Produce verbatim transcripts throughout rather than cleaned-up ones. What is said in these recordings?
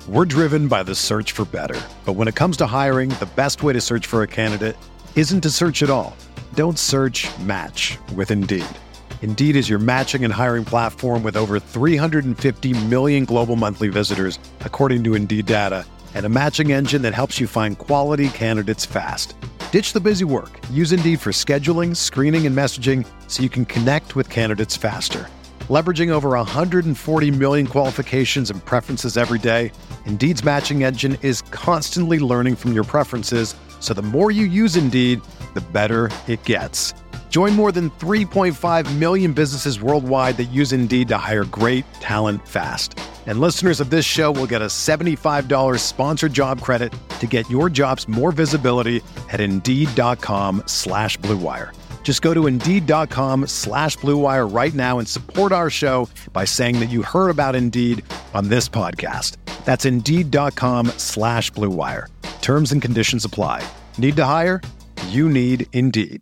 We're driven by the search for better. But when it comes to hiring, the best way to search for a candidate isn't to search at all. Don't search, match with Indeed. Indeed is your matching and hiring platform with over three hundred fifty million global monthly visitors, according to Indeed data, and a matching engine that helps you find quality candidates fast. Ditch the busy work. Use Indeed for scheduling, screening, and messaging so you can connect with candidates faster. Leveraging over one hundred forty million qualifications and preferences every day, Indeed's matching engine is constantly learning from your preferences, so the more you use Indeed, the better it gets. Join more than three point five million businesses worldwide that use Indeed to hire great talent fast. And listeners of this show will get a seventy-five dollars sponsored job credit to get your jobs more visibility at Indeed.com slash Blue Wire. Just go to Indeed.com slash Blue Wire right now and support our show by saying that you heard about Indeed on this podcast. That's Indeed.com slash Blue Wire. Terms and conditions apply. Need to hire? You need Indeed.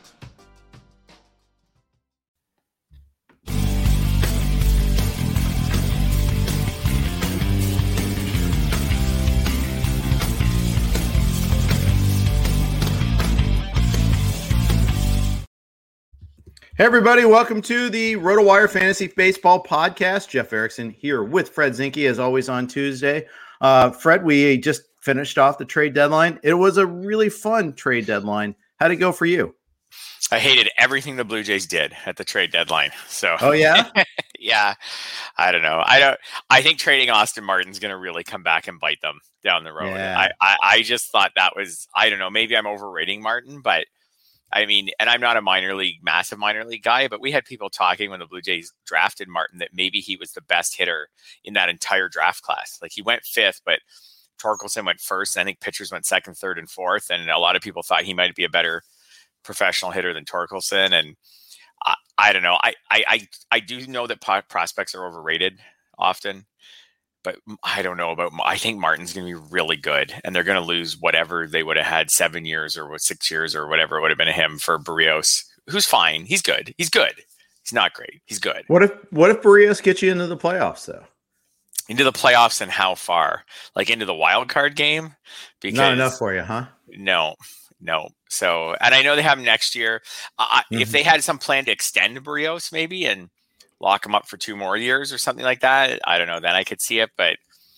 Hey everybody, welcome to the RotoWire Fantasy Baseball Podcast. Jeff Erickson here with Fred Zinke, as always on Tuesday. Uh, Fred, we just finished off the trade deadline. It was a really fun trade deadline. How'd it go for you? I hated everything the Blue Jays did at the trade deadline. So, oh yeah, yeah. I don't know. I don't. I think trading Austin Martin's going to really come back and bite them down the road. Yeah. I, I I just thought that was. I don't know. Maybe I'm overrating Martin, but. I mean, and I'm not a minor league, massive minor league guy, but we had people talking when the Blue Jays drafted Martin that maybe he was the best hitter in that entire draft class. Like he went fifth, but Torkelson went first. I think pitchers went second, third, and fourth. And a lot of people thought he might be a better professional hitter than Torkelson. And I, I don't know. I, I, I, I do know that po- prospects are overrated often. But I don't know about, I think Martin's going to be really good and they're going to lose whatever they would have had seven years or six years or whatever it would have been to him for Barrios, who's fine. He's good. He's good. He's not great. He's good. What if, what if Barrios gets you into the playoffs though? Into the playoffs and how far? Like into the wild card game? Because not enough for you, huh? No, no. So, and I know they have him next year. Uh, mm-hmm. If they had some plan to extend Barrios maybe and lock him up for two more years or something like that, I don't know, then I could see it, but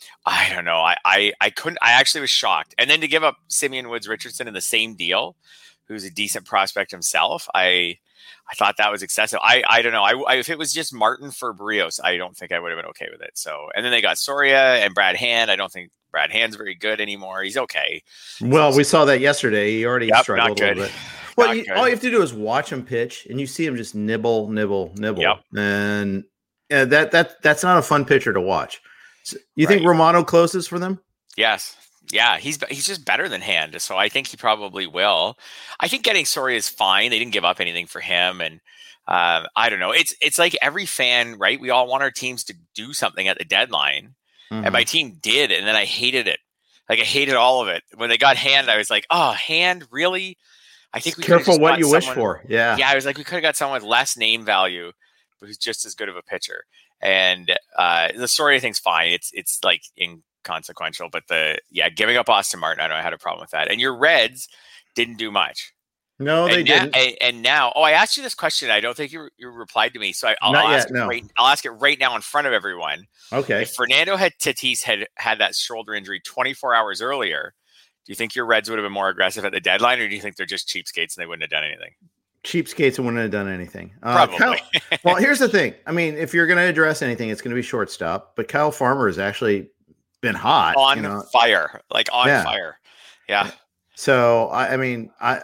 I don't know. I, I, I couldn't, I actually was shocked. And then to give up Simeon Woods Richardson in the same deal, who's a decent prospect himself, I I thought that was excessive. I, I don't know. I, I if it was just Martin for Barrios, I don't think I would have been okay with it. So, and then they got Soria and Brad Hand. I don't think Brad Hand's very good anymore. He's okay. Well, so, we saw that yesterday. He already yep, struggled a little bit. Well, you, all you have to do is watch him pitch, and you see him just nibble, nibble, nibble, yep. and yeah, that that that's not a fun pitcher to watch. So you right. think Romano closes for them? Yes, yeah, he's he's just better than Hand, so I think he probably will. I think getting Soria is fine. They didn't give up anything for him, and uh, I don't know. It's it's like every fan, right? We all want our teams to do something at the deadline, mm-hmm. and my team did, and then I hated it. Like I hated all of it. When they got Hand, I was like, "Oh, Hand, really?" I think we careful what you someone, wish for. Yeah. Yeah. I was like, we could have got someone with less name value, but who's just as good of a pitcher. And uh, the Soria thing's fine. It's, it's like inconsequential, but the, yeah, giving up Austin Martin, I know I had a problem with that. And your Reds didn't do much. No, they and didn't. Now, and, and now, oh, I asked you this question. I don't think you, you replied to me. So I, I'll, Not I'll, yet, ask no. it right, I'll ask it right now in front of everyone. Okay. If Fernando had Tatis had had that shoulder injury twenty-four hours earlier, do you think your Reds would have been more aggressive at the deadline, or do you think they're just cheapskates and they wouldn't have done anything? Cheapskates and wouldn't have done anything. Uh, Probably. Kyle, well, here's the thing. I mean, if you're going to address anything, it's going to be shortstop. But Kyle Farmer has actually been hot. On you know? fire. Like on yeah. fire. Yeah. So, I, I mean, I,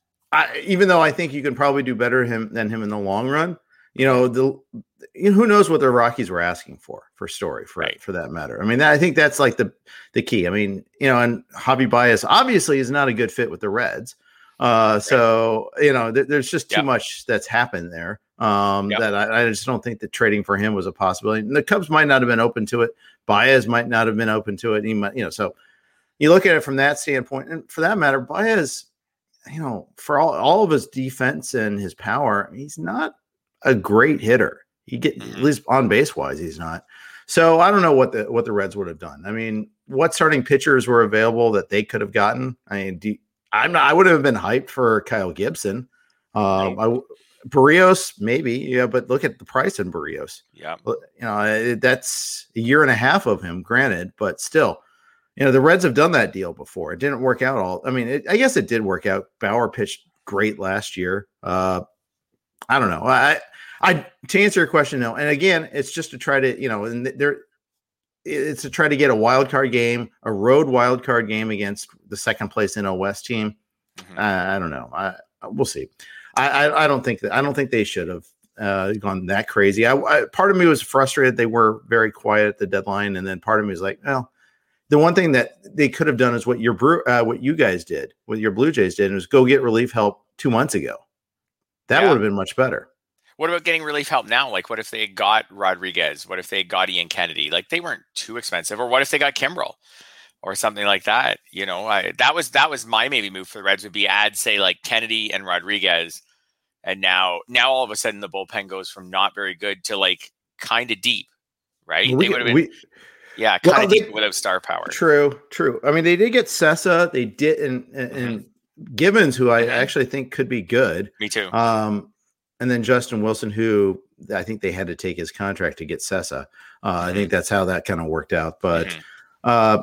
I even though I think you can probably do better him than him in the long run, you know, the you know, who knows what the Rockies were asking for, for Story, for, right. for that matter. I mean, that, I think that's like the, the key. I mean, you know, and Javi Baez obviously is not a good fit with the Reds. Uh, so, right. you know, th- there's just too yep. much that's happened there um, yep. that I, I just don't think that trading for him was a possibility. And the Cubs might not have been open to it. Baez might not have been open to it. He might, you know, so you look at it from that standpoint. And for that matter, Baez, you know, for all, all of his defense and his power, he's not a great hitter. He get mm-hmm. at least on base wise, he's not. So I don't know what the what the Reds would have done. I mean, what starting pitchers were available that they could have gotten? I mean, do, I'm not. I would have been hyped for Kyle Gibson. Um, I, Barrios, maybe, yeah, but look at the price in Barrios. Yeah, you know, that's a year and a half of him, granted, but still, you know, the Reds have done that deal before. It didn't work out all. I mean, it, I guess it did work out. Bauer pitched great last year. Uh, I don't know. I, I to answer your question, no. And again, it's just to try to, you know, and there, it's to try to get a wild card game, a road wild card game against the second place N L West team. Mm-hmm. I, I don't know. I we'll see. I, I, I don't think that I don't think they should have uh, gone that crazy. I, I part of me was frustrated. They were very quiet at the deadline, and then part of me was like, well, the one thing that they could have done is what your brew, uh, what you guys did, what your Blue Jays did, was go get relief help two months ago. That yeah. would have been much better. What about getting relief help now? Like, what if they got Rodriguez? What if they got Ian Kennedy? Like, they weren't too expensive. Or what if they got Kimbrel? Or something like that, you know. I, that was that was my maybe move for the Reds would be add say like Kennedy and Rodriguez, and now now all of a sudden the bullpen goes from not very good to like kind of deep, right? We, they would have been, we, yeah, kind of well, deep they, without star power. True, true. I mean, they did get Sessa, they did, and, and, mm-hmm. and Gibbons, who I mm-hmm. actually think could be good. Me too. Um, and then Justin Wilson, who I think they had to take his contract to get Sessa. Uh, mm-hmm. I think that's how that kind of worked out, but. Mm-hmm. uh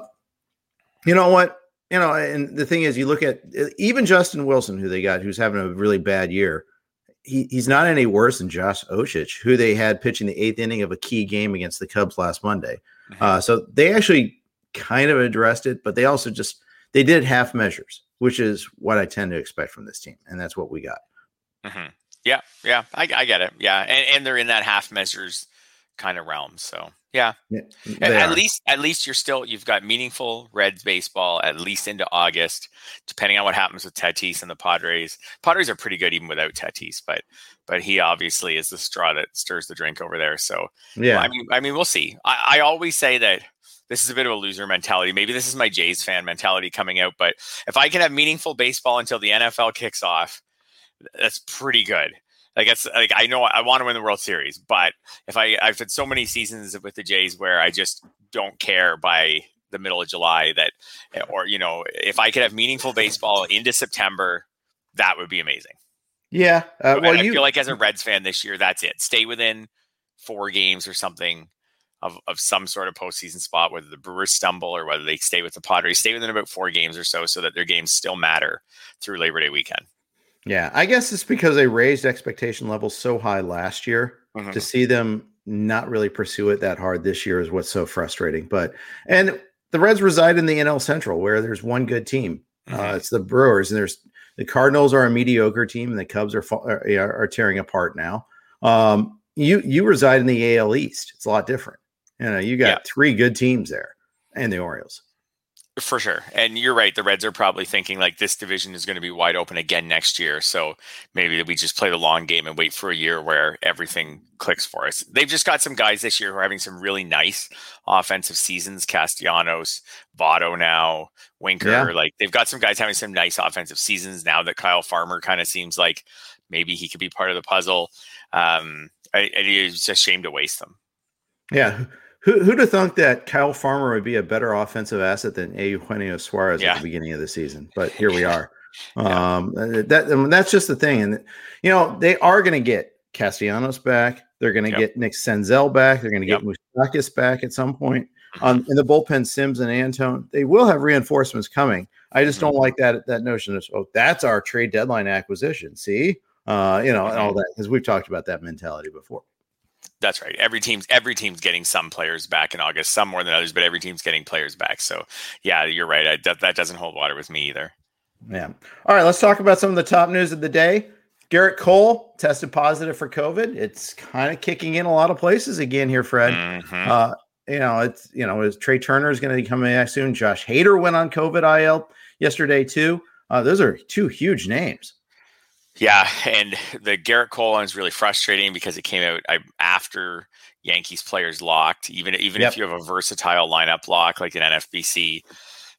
You know what? You know, and the thing is, you look at even Justin Wilson, who they got, who's having a really bad year. He he's not any worse than Josh Osich, who they had pitching the eighth inning of a key game against the Cubs last Monday. Mm-hmm. Uh, so they actually kind of addressed it, but they also just they did half measures, which is what I tend to expect from this team, and that's what we got. Mm-hmm. Yeah, yeah, I, I get it. Yeah, and and they're in that half measures kind of realm. So yeah, yeah at, at least at least you're still you've got meaningful Reds baseball at least into August, depending on what happens with Tatis and the Padres. Padres are pretty good even without Tatis, but but he obviously is the straw that stirs the drink over there. So yeah, well, I mean I mean we'll see. I, I always say that this is a bit of a loser mentality. Maybe this is my Jays fan mentality coming out, but if I can have meaningful baseball until the N F L kicks off, that's pretty good. Like it's like I know I want to win the World Series, but if I I've had so many seasons with the Jays where I just don't care by the middle of July that, or you know, if I could have meaningful baseball into September, that would be amazing. Yeah, uh, well, I you, feel like as a Reds fan this year, that's it. Stay within four games or something of of some sort of postseason spot. Whether the Brewers stumble or whether they stay with the Padres, stay within about four games or so, so that their games still matter through Labor Day weekend. Yeah, I guess it's because they raised expectation levels so high last year. Mm-hmm. To see them not really pursue it that hard this year is what's so frustrating. But and the Reds reside in the N L Central, where there's one good team. Mm-hmm. Uh, it's the Brewers, and there's the Cardinals are a mediocre team, and the Cubs are are, are tearing apart now. Um, you you reside in the A L East. It's a lot different. You know, you got yeah. three good teams there, and the Orioles. For sure. And you're right. The Reds are probably thinking like this division is going to be wide open again next year. So maybe we just play the long game and wait for a year where everything clicks for us. They've just got some guys this year who are having some really nice offensive seasons. Castellanos, Votto now, Winker. Yeah. Like they've got some guys having some nice offensive seasons now that Kyle Farmer kind of seems like maybe he could be part of the puzzle. Um, and it's a shame to waste them. Yeah. Who, who'd have thunk that Kyle Farmer would be a better offensive asset than Eugenio Suarez yeah. at the beginning of the season? But here we are. yeah. Um, that I mean, that's just the thing. And, you know, they are going to get Castellanos back. They're going to yep. get Nick Senzel back. They're going to get yep. Moustakas back at some point. Mm-hmm. Um, in the bullpen, Sims and Antone, they will have reinforcements coming. I just mm-hmm. don't like that that notion of, oh, that's our trade deadline acquisition. See? Uh, you know, mm-hmm. and all that, because we've talked about that mentality before. That's right. Every team's every team's getting some players back in August, some more than others, but every team's getting players back. So, yeah, you're right. I, that, that doesn't hold water with me either. Yeah. All right, let's talk about some of the top news of the day. Garrett Cole tested positive for COVID. It's kind of kicking in a lot of places again here, Fred. Mm-hmm. Uh, you know, it's you know, Trey Turner is going to be coming back soon. Josh Hader went on COVID I L yesterday too. Uh, those are two huge names. Yeah, and the Garrett Cole one is really frustrating because it came out I, after Yankees players locked. Even even yep. if you have a versatile lineup lock like an N F B C,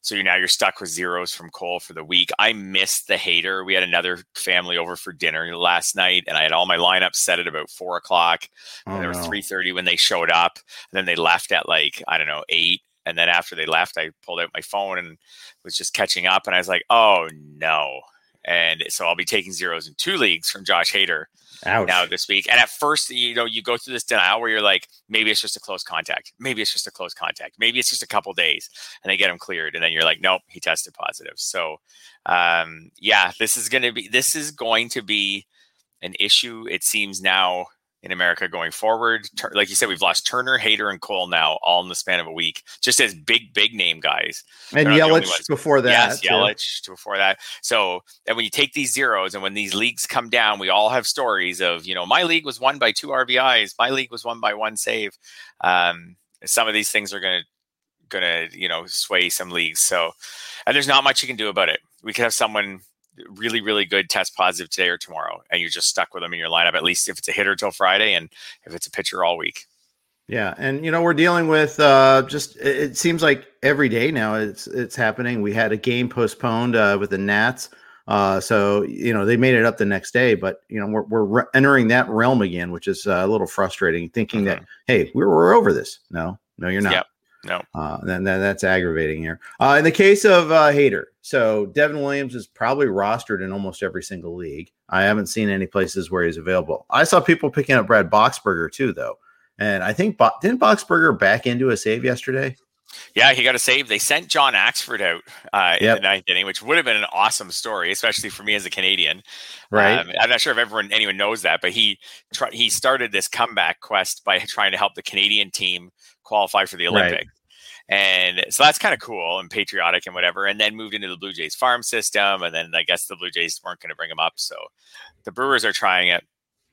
So you're now you're stuck with zeros from Cole for the week. I missed the Hader. We had another family over for dinner last night, and I had all my lineups set at about four o'clock. Oh, and there no. was three thirty when they showed up. And then they left at like, I don't know, eight. And then after they left, I pulled out my phone and was just catching up. And I was like, oh, no. And so I'll be taking zeros in two leagues from Josh Hader Ouch. now this week. And at first, you know, you go through this denial where you're like, maybe it's just a close contact. Maybe it's just a close contact. Maybe it's just a couple days and they get him cleared. And then you're like, nope, he tested positive. So, um, yeah, this is going to be, this is going to be an issue. It seems now in America going forward. Tur- like you said, we've lost Turner, Hader, and Cole now all in the span of a week, just as big, big name guys. And Yelich before that. Yes, too. Yelich before that. So, and when you take these zeros and when these leagues come down, we all have stories of, you know, my league was won by two R B Is. My league was won by one save. Um, some of these things are going to, going to, you know, sway some leagues. So, and there's not much you can do about it. We could have someone really, really good test positive today or tomorrow, and you're just stuck with them in your lineup, at least if it's a hitter till Friday and if it's a pitcher all week. Yeah. And, you know, we're dealing with uh, just, it, it seems like every day now it's, it's happening. We had a game postponed uh, with the Nats. Uh, so, you know, they made it up the next day, but, you know, we're, we're re- entering that realm again, which is uh, a little frustrating, thinking mm-hmm. that, hey, we're, we're over this. No, no, you're not. Yep. No, uh, then that, that's aggravating here. Uh, in the case of uh, Hader, so Devin Williams is probably rostered in almost every single league. I haven't seen any places where he's available. I saw people picking up Brad Boxberger too, though, and I think Bo- didn't Boxberger back into a save yesterday? Yeah, he got a save. They sent John Axford out uh, in yep. the ninth inning, which would have been an awesome story, especially for me as a Canadian. Right. Um, I'm not sure if everyone anyone knows that, but he tr- he started this comeback quest by trying to help the Canadian team qualify for the Olympics. Right. And so that's kind of cool and patriotic and whatever, and then moved into the Blue Jays farm system. And then I guess the Blue Jays weren't going to bring him up. So the Brewers are trying it.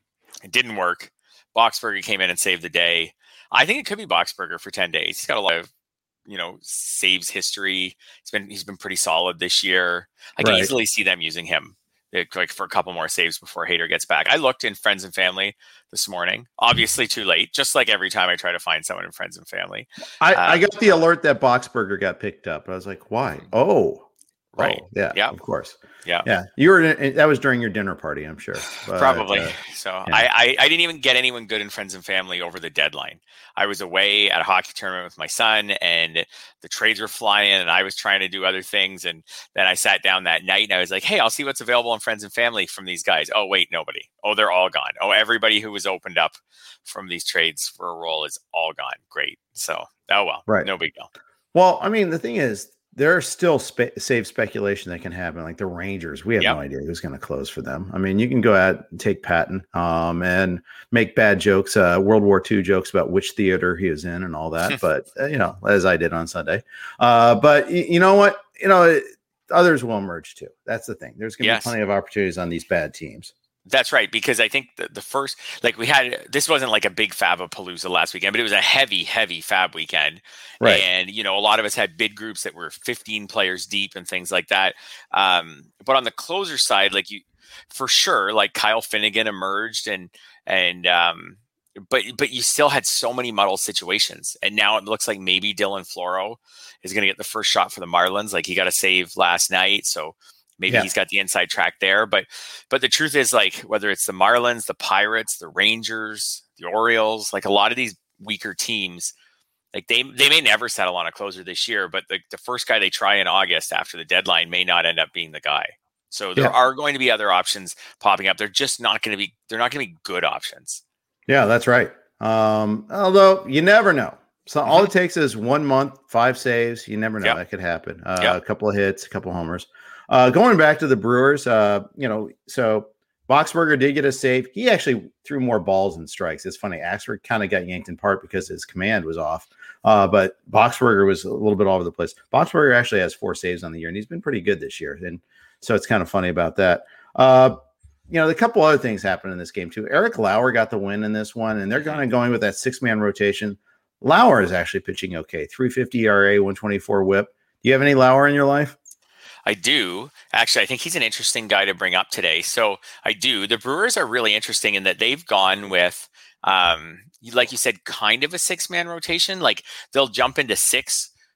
It didn't work. Boxberger came in and saved the day. I think it could be Boxberger for ten days. He's got a lot of, you know, saves history. He's been, he's been pretty solid this year. I can right. easily see them using him like for a couple more saves before Hader gets back. I looked in Friends and Family this morning, obviously too late, just like every time I try to find someone in Friends and Family. I, um, I got the alert that Boxberger got picked up. I was like, why? Oh, right. Oh, yeah, yeah, of course. Yeah. Yeah. You were in, that was during your dinner party, I'm sure. But, Probably. uh, so yeah. I, I, I didn't even get anyone good in Friends and Family over the deadline. I was away at a hockey tournament with my son and the trades were flying and I was trying to do other things. And then I sat down that night and I was like, hey, I'll see what's available in Friends and Family from these guys. Oh, wait, nobody. Oh, they're all gone. Oh, everybody who was opened up from these trades for a role is all gone. Great. So, oh, well, right. No big deal. Well, I mean, the thing is, there's still spe- save speculation that can happen. Like the Rangers, we have yep. no idea who's going to close for them. I mean, you can go out and take Patton um, and make bad jokes, uh, World War Two jokes about which theater he is in and all that. but, uh, you know, as I did on Sunday. Uh, but y- you know what? You know, it, others will emerge too. That's the thing. There's going to yes. be plenty of opportunities on these bad teams. That's right, because I think the, the first, like we had, this wasn't like a big Fabapalooza last weekend, but it was a heavy, heavy Fab weekend. Right. And, you know, a lot of us had bid groups that were fifteen players deep and things like that. Um, but on the closer side, like you, for sure, like Kyle Finnegan emerged and, and, um, but, but you still had so many muddled situations. And now it looks like maybe Dylan Floro is going to get the first shot for the Marlins. Like he got a save last night. So maybe yeah. he's got the inside track there, but but the truth is, like, whether it's the Marlins, the Pirates, the Rangers, the Orioles, like a lot of these weaker teams, like they they may never settle on a closer this year, but the, the first guy they try in August after the deadline may not end up being the guy. So there yeah. are going to be other options popping up. They're just not going to be they're not going to be good options. Yeah, that's right. Um, although you never know. So mm-hmm. all it takes is one month, five saves. You never know. Yep. That could happen. Uh, yep. A couple of hits, a couple of homers. Uh, going back to the Brewers, uh, you know, so Boxberger did get a save. He actually threw more balls than strikes. It's funny. Axford kind of got yanked in part because his command was off. Uh, but Boxberger was a little bit all over the place. Boxberger actually has four saves on the year, and he's been pretty good this year. And so it's kind of funny about that. Uh, you know, a couple other things happened in this game, too. Eric Lauer got the win in this one, and they're kind of going with that six-man rotation. Lauer is actually pitching okay. three fifty E R A, one twenty-four whip. Do you have any Lauer in your life? I do. Actually, I think he's an interesting guy to bring up today. So I do. The Brewers are really interesting in that they've gone with, um, like you said, kind of a six-man rotation. Like they'll jump into six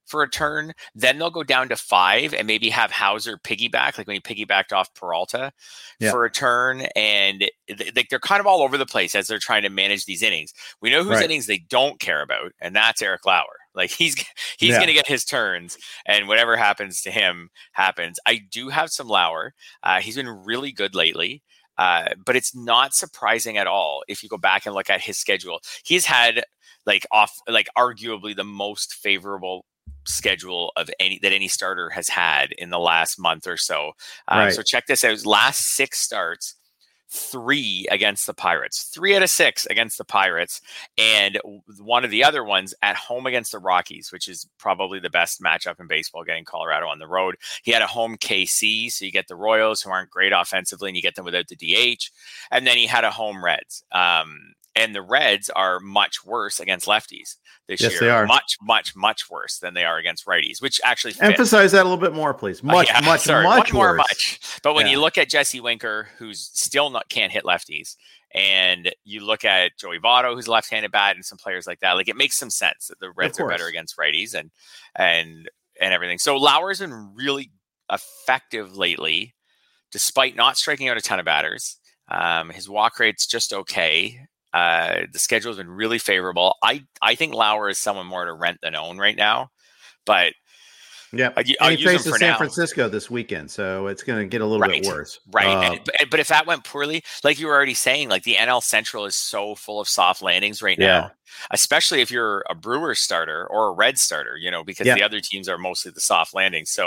for a turn. Then they'll go down to five and maybe have Hauser piggyback, like when he piggybacked off Peralta yeah. for a turn. And th- they're kind of all over the place as they're trying to manage these innings. We know whose right. innings they don't care about, and that's Eric Lauer. Like he's he's yeah. going to get his turns, and whatever happens to him happens. I do have some Lauer. Uh, he's been really good lately. Uh, but it's not surprising at all if you go back and look at his schedule. He's had like off, like arguably the most favorable schedule of any that any starter has had in the last month or so. Um, right. So check this out: his last six starts, three against the Pirates, three out of six against the Pirates, and one of the other ones at home against the Rockies, which is probably the best matchup in baseball, getting Colorado on the road. He had a home K C, so you get the Royals, who aren't great offensively, and you get them without the D H, and then he had a home Reds. Um, and the Reds are much worse against lefties this yes, year. They are. Much, much, much worse than they are against righties, which actually fits. Emphasize that a little bit more, please. Much, uh, yeah, much, sorry, much, much more, worse. much. But when yeah. you look at Jesse Winker, who's still not can't hit lefties, and you look at Joey Votto, who's a left-handed bat, and some players like that, like it makes some sense that the Reds are better against righties and and and everything. So Lauer's been really effective lately, despite not striking out a ton of batters. Um, his walk rate's just okay. Uh, the schedule has been really favorable. I, I think Lauer is someone more to rent than own right now, but yeah, I, and he faces San now. Francisco this weekend, so it's going to get a little right. bit worse. Right. Uh, and, but, but if that went poorly, like you were already saying, like the N L Central is so full of soft landings right yeah. now, especially if you're a Brewers starter or a Red starter, you know, because yeah. the other teams are mostly the soft landings. So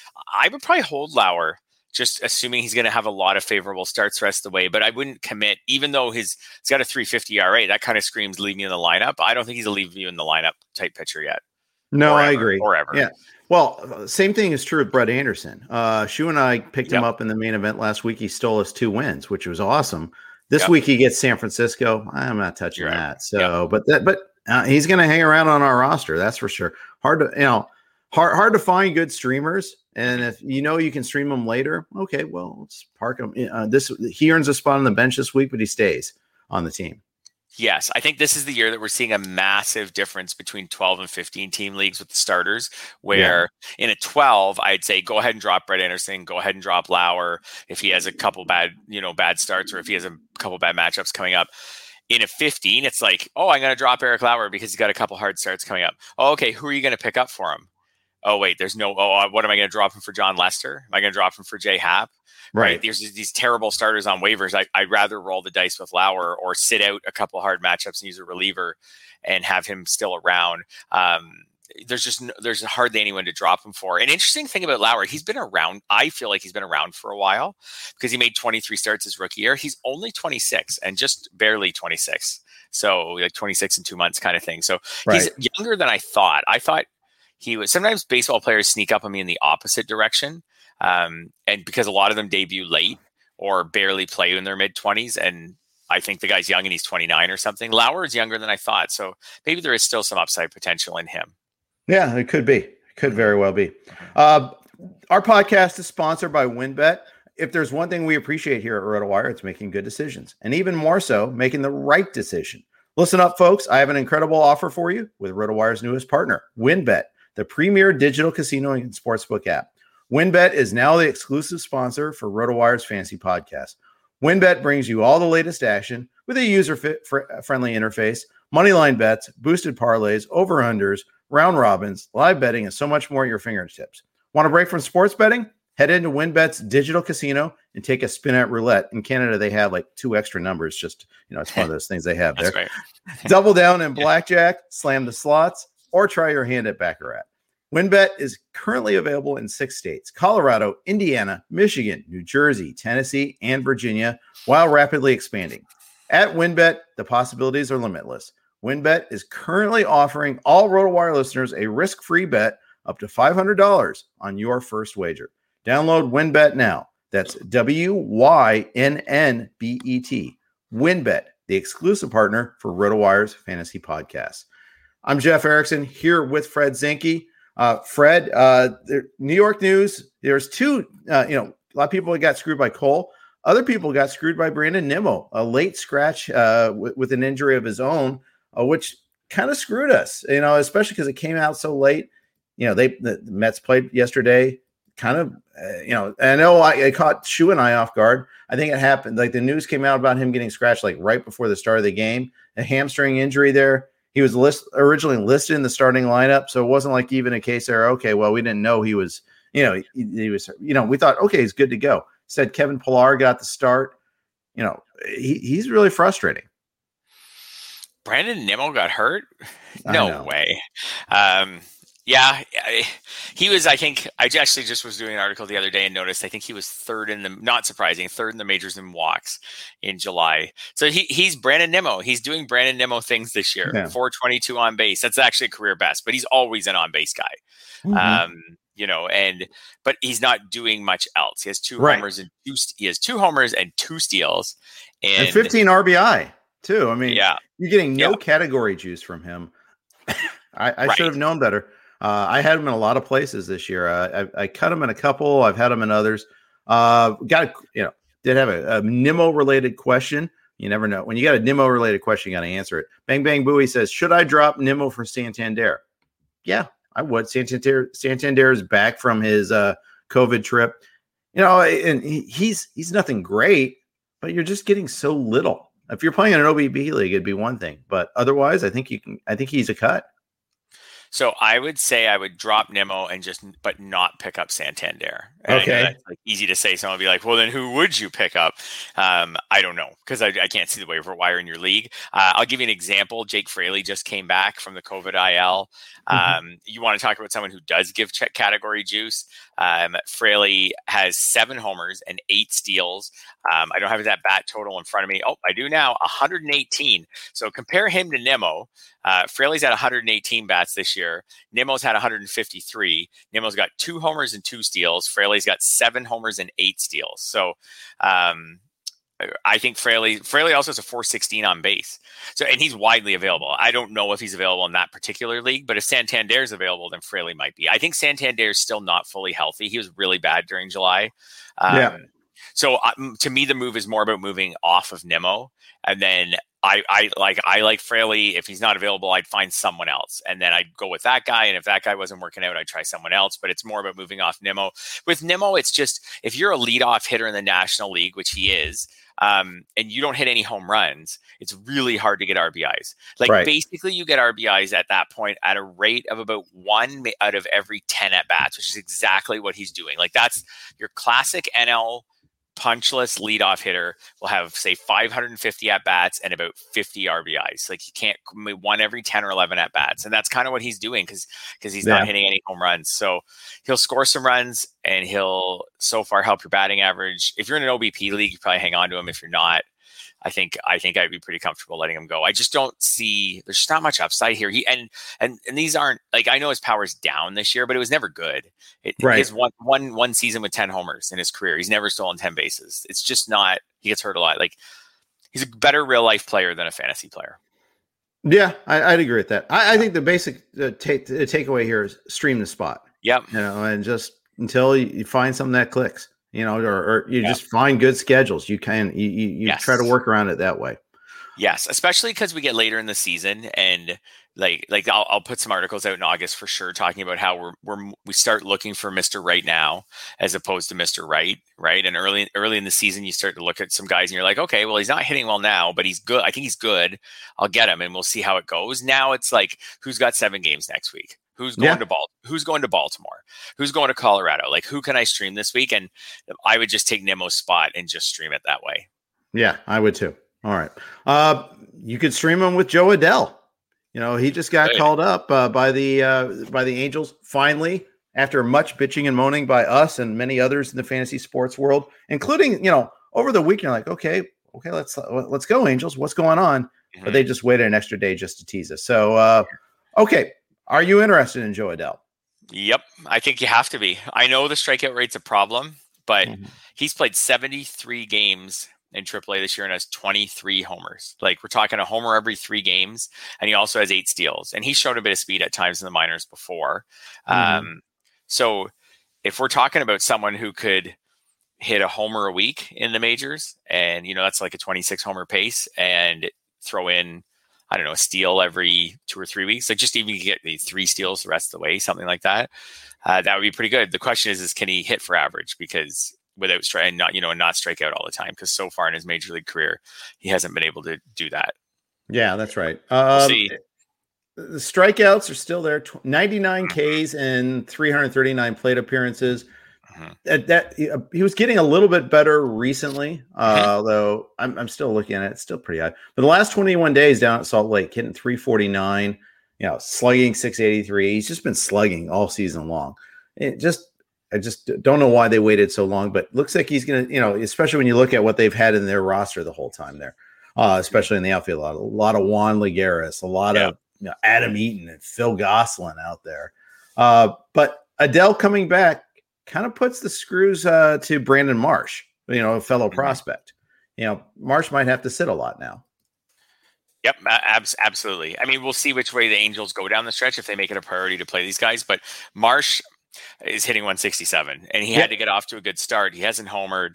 I would probably hold Lauer, just assuming he's going to have a lot of favorable starts the rest of the way. But I wouldn't commit, even though his he's got a three fifty E R A. That kind of screams leave me in the lineup. I don't think he's a leave you in the lineup type pitcher yet. No, or I ever, agree. Or ever. Yeah. Well, same thing is true with Brett Anderson. Uh, Shu and I picked yep. him up in the main event last week. He stole us two wins, which was awesome. This yep. week he gets San Francisco. I'm not touching You're that. Right. So, yep. but that, but uh, he's going to hang around on our roster. That's for sure. Hard to, you know, hard hard to find good streamers. And if you know you can stream them later, okay, well, let's park him. Uh, this he earns a spot on the bench this week, but he stays on the team. Yes, I think this is the year that we're seeing a massive difference between twelve and fifteen team leagues with the starters, where yeah. in a twelve, I'd say go ahead and drop Brett Anderson, go ahead and drop Lauer if he has a couple bad, you know, bad starts or if he has a couple bad matchups coming up. In a fifteen, it's like, oh, I'm going to drop Eric Lauer because he's got a couple hard starts coming up. Oh, okay, who are you going to pick up for him? Oh, wait, there's no, oh, what am I going to drop him for John Lester? Am I going to drop him for Jay Happ? Right. right. There's these terrible starters on waivers. I, I'd rather roll the dice with Lauer or sit out a couple hard matchups and use a reliever and have him still around. Um, there's just, there's hardly anyone to drop him for. An interesting thing about Lauer, he's been around. I feel like he's been around for a while because he made twenty-three starts his rookie year. He's only twenty-six and just barely twenty-six. So like twenty-six in two months kind of thing. So right. he's younger than I thought. I thought, He was sometimes baseball players sneak up on me in the opposite direction. Um, and because a lot of them debut late or barely play in their mid twenties. And I think the guy's young and he's twenty-nine or something. Lauer is younger than I thought. So maybe there is still some upside potential in him. Yeah, it could be. It could very well be. Uh, our podcast is sponsored by WynnBET. If there's one thing we appreciate here at RotoWire, it's making good decisions. And even more so, making the right decision. Listen up, folks. I have an incredible offer for you with RotoWire's newest partner, WynnBET, the premier digital casino and sportsbook app. WynnBET is now the exclusive sponsor for RotoWire's Fantasy Podcast. WynnBET brings you all the latest action with a user-friendly interface, moneyline bets, boosted parlays, over-unders, round robins, live betting, and so much more at your fingertips. Want a break from sports betting? Head into WynnBET's digital casino and take a spin at roulette. In Canada, they have like two extra numbers. Just, you know, it's one of those things they have there. Right. Double down in blackjack, slam the slots, or try your hand at Baccarat. WynnBET is currently available in six states: Colorado, Indiana, Michigan, New Jersey, Tennessee, and Virginia, while rapidly expanding. At WynnBET, the possibilities are limitless. WynnBET is currently offering all RotoWire listeners a risk-free bet up to five hundred dollars on your first wager. Download WynnBET now. That's W Y N N B E T. WynnBET, the exclusive partner for RotoWire's Fantasy Podcast. I'm Jeff Erickson here with Fred Zinke. Uh, Fred, uh, the New York news, there's two, uh, you know, a lot of people got screwed by Cole. Other people got screwed by Brandon Nimmo, a late scratch uh, w- with an injury of his own, uh, which kind of screwed us, you know, especially because it came out so late. you know, they the Mets played yesterday. Kind of, uh, you know, I know I, I caught Shu and I off guard. I think it happened. Like the news came out about him getting scratched like right before the start of the game, a hamstring injury there. He was list, originally listed in the starting lineup, so it wasn't like even a case there. Okay, well, we didn't know he was, you know, he, he was, you know, we thought, okay, he's good to go. Said Kevin Pillar got the start. You know, he, he's really frustrating. Brandon Nimmo got hurt? No way. Um, Yeah, he was, I think, I actually just was doing an article the other day and noticed, I think he was third in the, not surprising, third in the majors in walks in July. So he he's Brandon Nimmo. He's doing Brandon Nimmo things this year. Yeah. four twenty-two on base. That's actually a career best, but he's always an on base guy. Mm-hmm. Um, you know, and, but he's not doing much else. He has two right. homers and two, he has two homers and two steals. And, and fifteen R B I too. I mean, yeah. you're getting no yeah. category juice from him. I, I right. should have known better. Uh, I had him in a lot of places this year. Uh, I, I cut him in a couple. I've had him in others. Uh, got a, you know, did have a, a Nimmo related question. You never know. When you got a Nimmo related question, you got to answer it. Bang Bang Booey says, should I drop Nimmo for Santander? Yeah, I would. Santander Santander is back from his uh, COVID trip. You know, and he, he's he's nothing great, but you're just getting so little. If you're playing in an O B B league, it'd be one thing, but otherwise, I think you can. I think he's a cut. So I would say I would drop Nimmo and just, but not pick up Santander. And okay. I know that's like easy to say. Someone will be like, well, then who would you pick up? Um, I don't know, because I, I can't see the waiver wire in your league. Uh, I'll give you an example. Jake Fraley just came back from the COVID I L. Um, mm-hmm. You want to talk about someone who does give check category juice. Um, Fraley has seven homers and eight steals. Um, I don't have that bat total in front of me. Oh, I do now, one hundred eighteen. So compare him to Nimmo. Uh, Fraley's had one hundred eighteen bats this year. Nimmo's had one hundred fifty-three. Nimmo's got two homers and two steals. Fraley's got seven homers and eight steals. So um, I think Fraley Fraley also has a four sixteen on base. So, and he's widely available. I don't know if he's available in that particular league, but if Santander's available, then Fraley might be. I think Santander's still not fully healthy. He was really bad during July. Um, yeah. So uh, to me, the move is more about moving off of Nimmo, and then I, I like I like Fraley. If he's not available, I'd find someone else, and then I'd go with that guy. And if that guy wasn't working out, I'd try someone else. But it's more about moving off Nimmo. With Nimmo, it's just if you're a leadoff hitter in the National League, which he is, um, and you don't hit any home runs, it's really hard to get R B Is. Like right. basically, you get R B Is at that point at a rate of about one out of every ten at bats, which is exactly what he's doing. Like that's your classic N L punchless leadoff hitter will have, say, five hundred fifty at bats and about fifty R B Is. Like he can't one every ten or eleven at bats, and that's kind of what he's doing because because he's yeah. not hitting any home runs. So he'll score some runs and he'll so far help your batting average. If you're in an O B P league, you probably hang on to him. If you're not, I think I think I'd be pretty comfortable letting him go. I just don't see there's just not much upside here. He and and and these aren't like I know his power's down this year, but it was never good. It, right. He has one one one season with ten homers in his career. He's never stolen ten bases. It's just not. He gets hurt a lot. Like he's a better real life player than a fantasy player. Yeah, I, I'd agree with that. I, yeah. I think the basic uh, take the takeaway here is stream the spot. Yep. You know, and just until you, you find something that clicks. You know, or, or you yeah. just find good schedules. You can you you, you yes. try to work around it that way. Yes, especially because we get later in the season, and like like I'll, I'll put some articles out in August for sure, talking about how we're we're we start looking for Mister Right now as opposed to Mister Right, right? And early early in the season, you start to look at some guys, and you're like, okay, well, he's not hitting well now, but he's good. I think he's good. I'll get him, and we'll see how it goes. Now it's like, who's got seven games next week? Who's going yeah. to Bal- Who's going to Baltimore? Who's going to Colorado? Like, who can I stream this week? And I would just take Nimmo's spot and just stream it that way. Yeah, I would too. All right. Uh, you could stream him with Joe Adell. You know, he just got Good. called up uh, by the uh, by the Angels finally after much bitching and moaning by us and many others in the fantasy sports world, including, you know, over the weekend. Like, okay, okay, let's let's go, Angels. What's going on? Mm-hmm. But they just waited an extra day just to tease us. So, uh, okay. Are you interested in Joe Adell? Yep. I think you have to be. I know the strikeout rate's a problem, but mm-hmm. he's played seventy-three games in triple A this year and has twenty-three homers. Like we're talking a homer every three games. And he also has eight steals, and he showed a bit of speed at times in the minors before. Mm-hmm. Um, so if we're talking about someone who could hit a homer a week in the majors, and, you know, that's like a twenty-six homer pace, and throw in I don't know, a steal every two or three weeks, like just even get the three steals the rest of the way, something like that, uh, that would be pretty good. The question is, is can he hit for average? Because without striking, not, you know, and not strike out all the time, because so far in his major league career, he hasn't been able to do that. Yeah, that's right. Um, we'll see. The strikeouts are still there. ninety-nine Ks and three hundred thirty-nine plate appearances. Mm-hmm. That, that he, he was getting a little bit better recently, uh, mm-hmm. although I'm, I'm still looking at it. It's still pretty high. But the last twenty-one days down at Salt Lake, hitting three forty-nine, you know, slugging six eighty-three. He's just been slugging all season long. It just, I just don't know why they waited so long, but looks like he's going to, you know, especially when you look at what they've had in their roster the whole time there, uh, especially in the outfield. A lot, a lot of Juan Lagares, a lot yeah. of you know, Adam Eaton and Phil Gosselin out there. Uh, but Adell coming back kind of puts the screws uh, to Brandon Marsh, you know, a fellow mm-hmm. prospect. You know, Marsh might have to sit a lot now. Yep, abs- absolutely. I mean, we'll see which way the Angels go down the stretch if they make it a priority to play these guys. But Marsh is hitting one sixty-seven, and he yep. had to get off to a good start. He hasn't homered.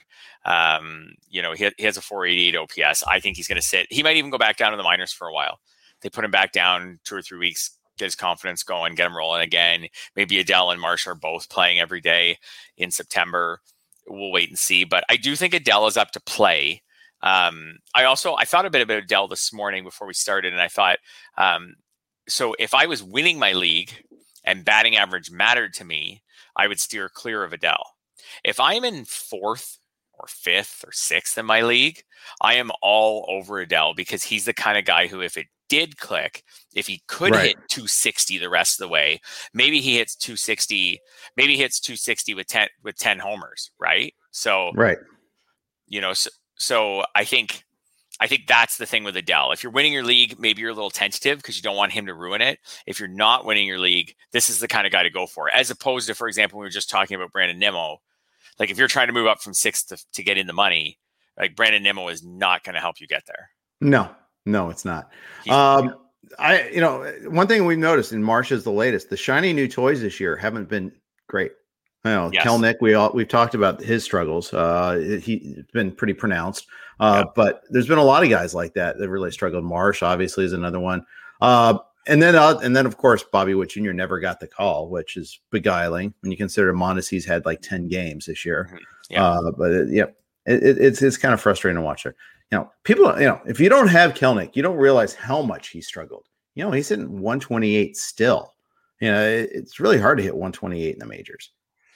Um, you know, he, he has a four eighty-eight O P S. I think he's going to sit. He might even go back down to the minors for a while. They put him back down two or three weeks, get his confidence going, get him rolling again. Maybe Adell and Marsh are both playing every day in September. We'll wait and see. But I do think Adell is up to play. Um, I also, I thought a bit about Adell this morning before we started, and I thought, um, so if I was winning my league and batting average mattered to me, I would steer clear of Adell. If I'm in fourth or fifth or sixth in my league, I am all over Adell because he's the kind of guy who, if it did click, if he could right. hit two sixty the rest of the way, maybe he hits two sixty, maybe he hits two sixty with ten, with ten homers. Right. So, right. You know, so, so I think, I think that's the thing with Adell. If you're winning your league, maybe you're a little tentative because you don't want him to ruin it. If you're not winning your league, this is the kind of guy to go for, as opposed to, for example, we were just talking about Brandon Nimmo. Like if you're trying to move up from sixth to, to get in the money, like Brandon Nimmo is not going to help you get there. No, no, it's not. Um, I, you know, one thing we've noticed in Marsh is the latest, the shiny new toys this year haven't been great. You know, yes. Kelenic, we all, we've talked about his struggles. Uh, he's been pretty pronounced, uh, yeah. but there's been a lot of guys like that that really struggled. Marsh obviously is another one. Uh, and then, uh, and then of course, Bobby Witt Junior never got the call, which is beguiling when you consider Mondesi's had like ten games this year. Mm-hmm. Yeah. Uh, but it, yeah, it, it, it's, it's kind of frustrating to watch it. You know, people, you know, if you don't have Kelenic, you don't realize how much he struggled. You know, he's hitting one twenty-eight still. You know, it, it's really hard to hit one twenty-eight in the majors.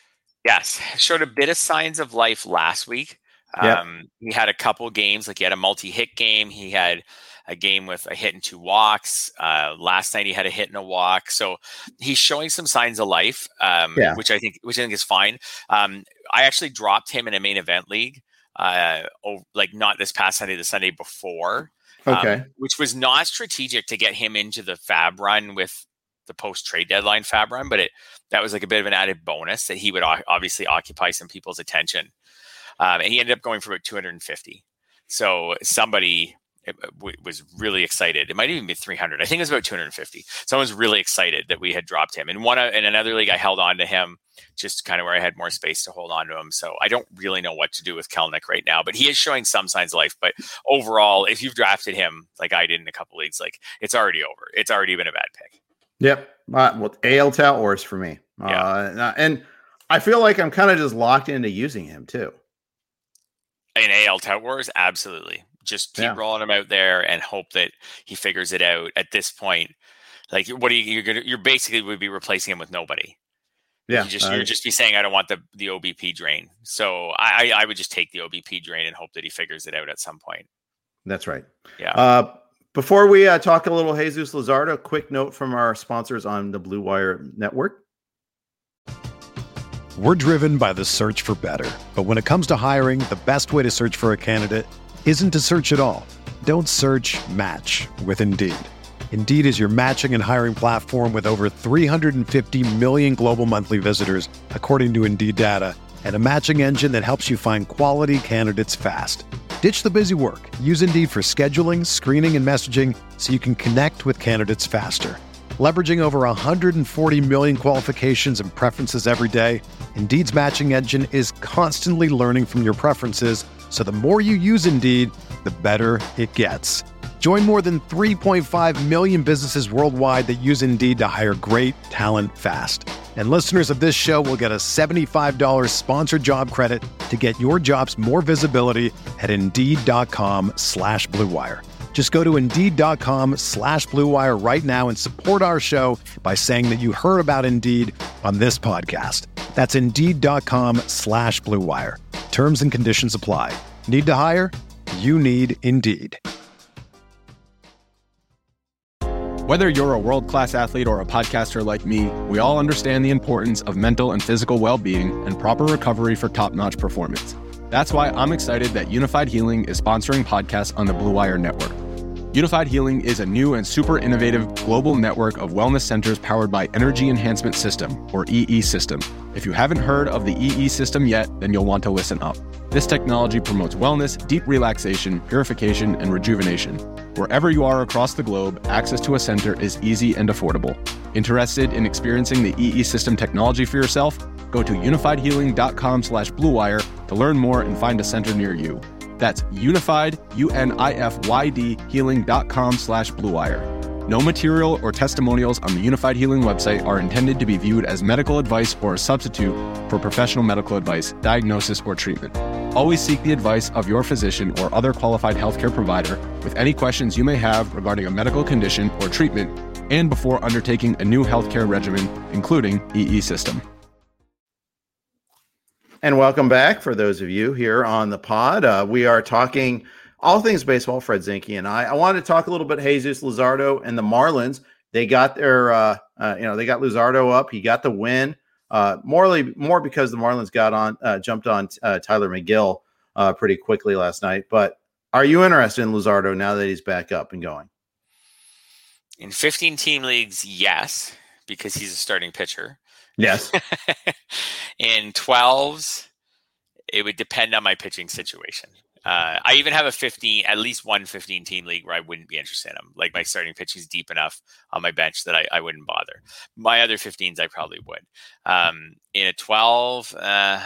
Yes, showed a bit of signs of life last week. Yep. Um, he had a couple games, like he had a multi-hit game. He had a game with a hit and two walks. Uh, last night he had a hit and a walk. So he's showing some signs of life, um, yeah. which I think, which I think is fine. Um, I actually dropped him in a main event league, uh, over, like not this past Sunday, the Sunday before, okay, um, which was not strategic to get him into the fab run with the post trade deadline fab run, but it that was like a bit of an added bonus that he would obviously occupy some people's attention. Um, and he ended up going for about two hundred fifty. So somebody w- was really excited. It might even be three hundred. I think it was about two hundred fifty. Someone was really excited that we had dropped him. In one in another league, I held on to him just kind of where I had more space to hold on to him. So I don't really know what to do with Kelenic right now, but he is showing some signs of life. But overall, if you've drafted him like I did in a couple leagues, like it's already over. It's already been a bad pick. Yep. Uh, well, A L Tout Wars for me. Yeah. Uh, and I feel like I'm kind of just locked into using him too. In A L Tout Wars, absolutely. Just keep yeah. rolling him out there and hope that he figures it out. At this point, like, what are you? You're gonna. You're basically would be replacing him with nobody. Yeah. You just uh, you're just be saying I don't want the the O B P drain. So I I would just take the O B P drain and hope that he figures it out at some point. That's right. Yeah. Uh, Before we uh, talk a little Jesus Luzardo, a quick note from our sponsors on the Blue Wire Network. We're driven by the search for better. But when it comes to hiring, the best way to search for a candidate isn't to search at all. Don't search, match with Indeed. Indeed is your matching and hiring platform with over three hundred fifty million global monthly visitors, according to Indeed data, and a matching engine that helps you find quality candidates fast. Ditch the busy work. Use Indeed for scheduling, screening, and messaging so you can connect with candidates faster. Leveraging over one hundred forty million qualifications and preferences every day, Indeed's matching engine is constantly learning from your preferences, so the more you use Indeed, the better it gets. Join more than three point five million businesses worldwide that use Indeed to hire great talent fast. And listeners of this show will get a seventy-five dollars sponsored job credit to get your jobs more visibility at Indeed.com slash Blue Wire. Just go to Indeed.com slash Blue Wire right now and support our show by saying that you heard about Indeed on this podcast. That's Indeed.com slash Blue Wire. Terms and conditions apply. Need to hire? You need Indeed. Whether you're a world-class athlete or a podcaster like me, we all understand the importance of mental and physical well-being and proper recovery for top-notch performance. That's why I'm excited that Unified Healing is sponsoring podcasts on the Blue Wire Network. Unified Healing is a new and super innovative global network of wellness centers powered by Energy Enhancement System, or E E System. If you haven't heard of the E E System yet, then you'll want to listen up. This technology promotes wellness, deep relaxation, purification, and rejuvenation. Wherever you are across the globe, access to a center is easy and affordable. Interested in experiencing the E E System technology for yourself? Go to unifiedhealing.com slash Blue Wire to learn more and find a center near you. That's unified, U N I F Y D, healing.com slash Blue Wire. No material or testimonials on the Unified Healing website are intended to be viewed as medical advice or a substitute for professional medical advice, diagnosis, or treatment. Always seek the advice of your physician or other qualified healthcare provider with any questions you may have regarding a medical condition or treatment and before undertaking a new healthcare regimen, including E E System. And welcome back for those of you here on the pod. Uh, we are talking all things baseball, Fred Zinke and I. I wanted to talk a little bit Jesus Luzardo and the Marlins. They got their, uh, uh, you know, they got Luzardo up. He got the win. Uh, morely, more because the Marlins got on, uh, jumped on uh, Tyler McGill uh, pretty quickly last night. But are you interested in Luzardo now that he's back up and going? In fifteen team leagues, yes, because he's a starting pitcher. Yes. In twelves, it would depend on my pitching situation. Uh, I even have a fifteen, at least one fifteen team league where I wouldn't be interested in him. Like my starting pitching is deep enough on my bench that I, I wouldn't bother. My other fifteens, I probably would. Um, in a twelve, uh,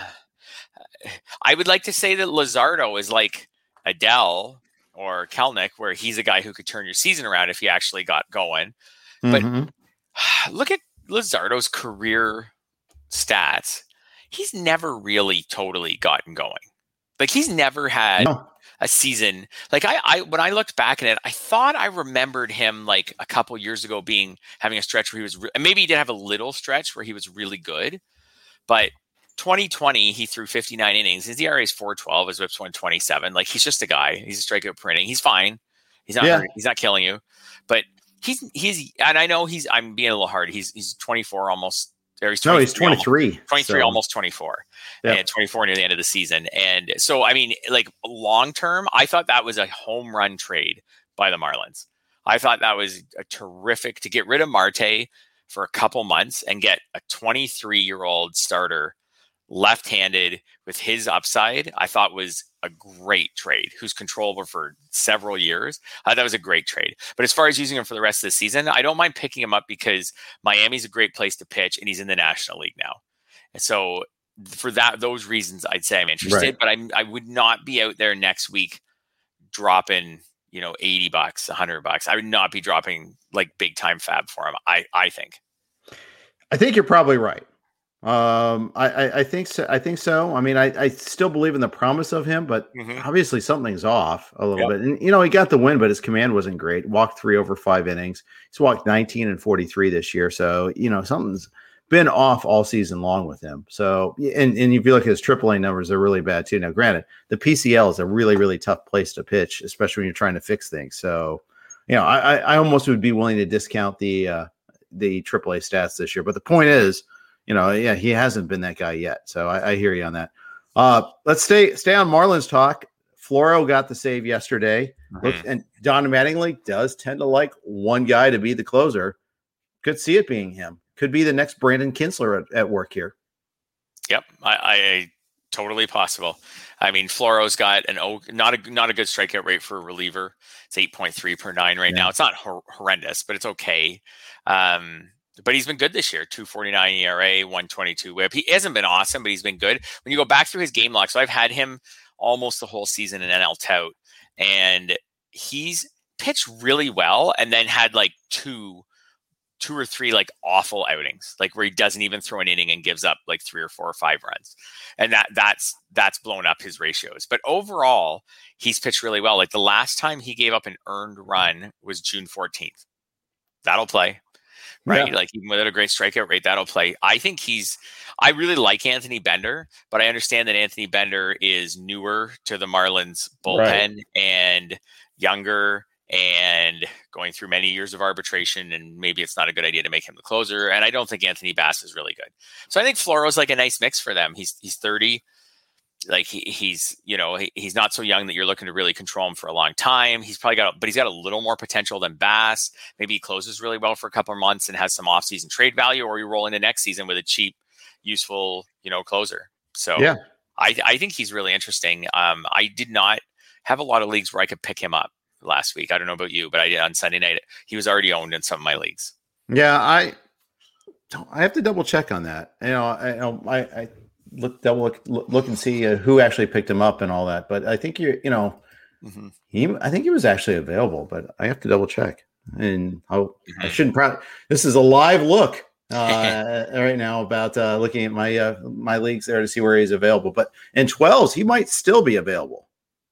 I would like to say that Luzardo is like Adele or Kelenic, where he's a guy who could turn your season around if he actually got going. Mm-hmm. But look at Luzardo's career stats. He's never really totally gotten going. Like he's never had no. a season. Like I, I, when I looked back at it, I thought I remembered him like a couple years ago being having a stretch where he was, re- and maybe he did have a little stretch where he was really good. But twenty twenty, he threw fifty-nine innings. His E R A is four twelve. His whip's one twenty-seven. Like he's just a guy. He's a strikeout per inning. He's fine. He's not. Yeah. Hurt. He's not killing you. But he's he's, and I know he's. I'm being a little hard. He's he's twenty-four almost. Or he's no, he's twenty-three. Almost, twenty-three, so. Almost twenty-four. Yep. And twenty-four near the end of the season. And so, I mean, like long term, I thought that was a home run trade by the Marlins. I thought that was a terrific to get rid of Marte for a couple months and get a twenty-three-year-old starter left-handed with his upside. I thought was a great trade, who's controllable for several years. I thought that was a great trade. But as far as using him for the rest of the season, I don't mind picking him up because Miami's a great place to pitch and he's in the National League now. And so for that, those reasons, I'd say I'm interested, right. But I I would not be out there next week dropping, you know, eighty bucks, a hundred bucks. I would not be dropping like big time fab for him. I, I think. I think you're probably right. Um, I, I, I think so. I think so. I mean, I, I still believe in the promise of him, but mm-hmm. obviously something's off a little yep. bit. And, you know, he got the win, but his command wasn't great. Walked three over five innings. He's walked nineteen and forty-three this year. So, you know, something's been off all season long with him. So, and, and if you look at his triple A numbers, they're really bad too. Now, granted, the P C L is a really, really tough place to pitch, especially when you're trying to fix things. So, you know, I, I almost would be willing to discount the, uh, the triple A stats this year. But the point is, you know, yeah, he hasn't been that guy yet. So I, I hear you on that. Uh, let's stay stay on Marlins talk. Floro got the save yesterday. Mm-hmm. Look, and Don Mattingly does tend to like one guy to be the closer. Could see it being him. Could be the next Brandon Kinsler at, at work here. Yep, I, I totally possible. I mean, Floro's got an not a not a good strikeout rate for a reliever. It's eight point three per nine right yeah. now. It's not hor- horrendous, but it's okay. Um, But he's been good this year, two forty-nine E R A, one twenty-two whip. He hasn't been awesome, but he's been good. When you go back through his game log, so I've had him almost the whole season in N L Tout, and he's pitched really well and then had like two two or three like awful outings, like where he doesn't even throw an inning and gives up like three or four or five runs. And that that's, that's blown up his ratios. But overall, he's pitched really well. Like the last time he gave up an earned run was June fourteenth. That'll play, right? Yeah. Like even without a great strikeout rate, that'll play. I think he's, I really like Anthony Bender, but I understand that Anthony Bender is newer to the Marlins bullpen right. and younger and going through many years of arbitration, and maybe it's not a good idea to make him the closer. And I don't think Anthony Bass is really good. So I think Floro's like a nice mix for them. He's he's thirty. Like he, he's, you know, he, he's not so young that you're looking to really control him for a long time. He's probably got, but he's got a little more potential than Bass. Maybe he closes really well for a couple of months and has some off-season trade value, or you roll into next season with a cheap, useful, you know, closer. So yeah, I, I think he's really interesting. Um, I did not have a lot of leagues where I could pick him up last week. I don't know about you, but I did on Sunday night. He was already owned in some of my leagues. Yeah, I I have to double check on that. You know, I I, I look double look, look and see uh, who actually picked him up and all that. But I think you you know mm-hmm. he I think he was actually available, but I have to double check. And I'll, mm-hmm. I shouldn't probably. This is a live look uh, right now about uh, looking at my uh, my leagues there to see where he's available. But in twelves, he might still be available.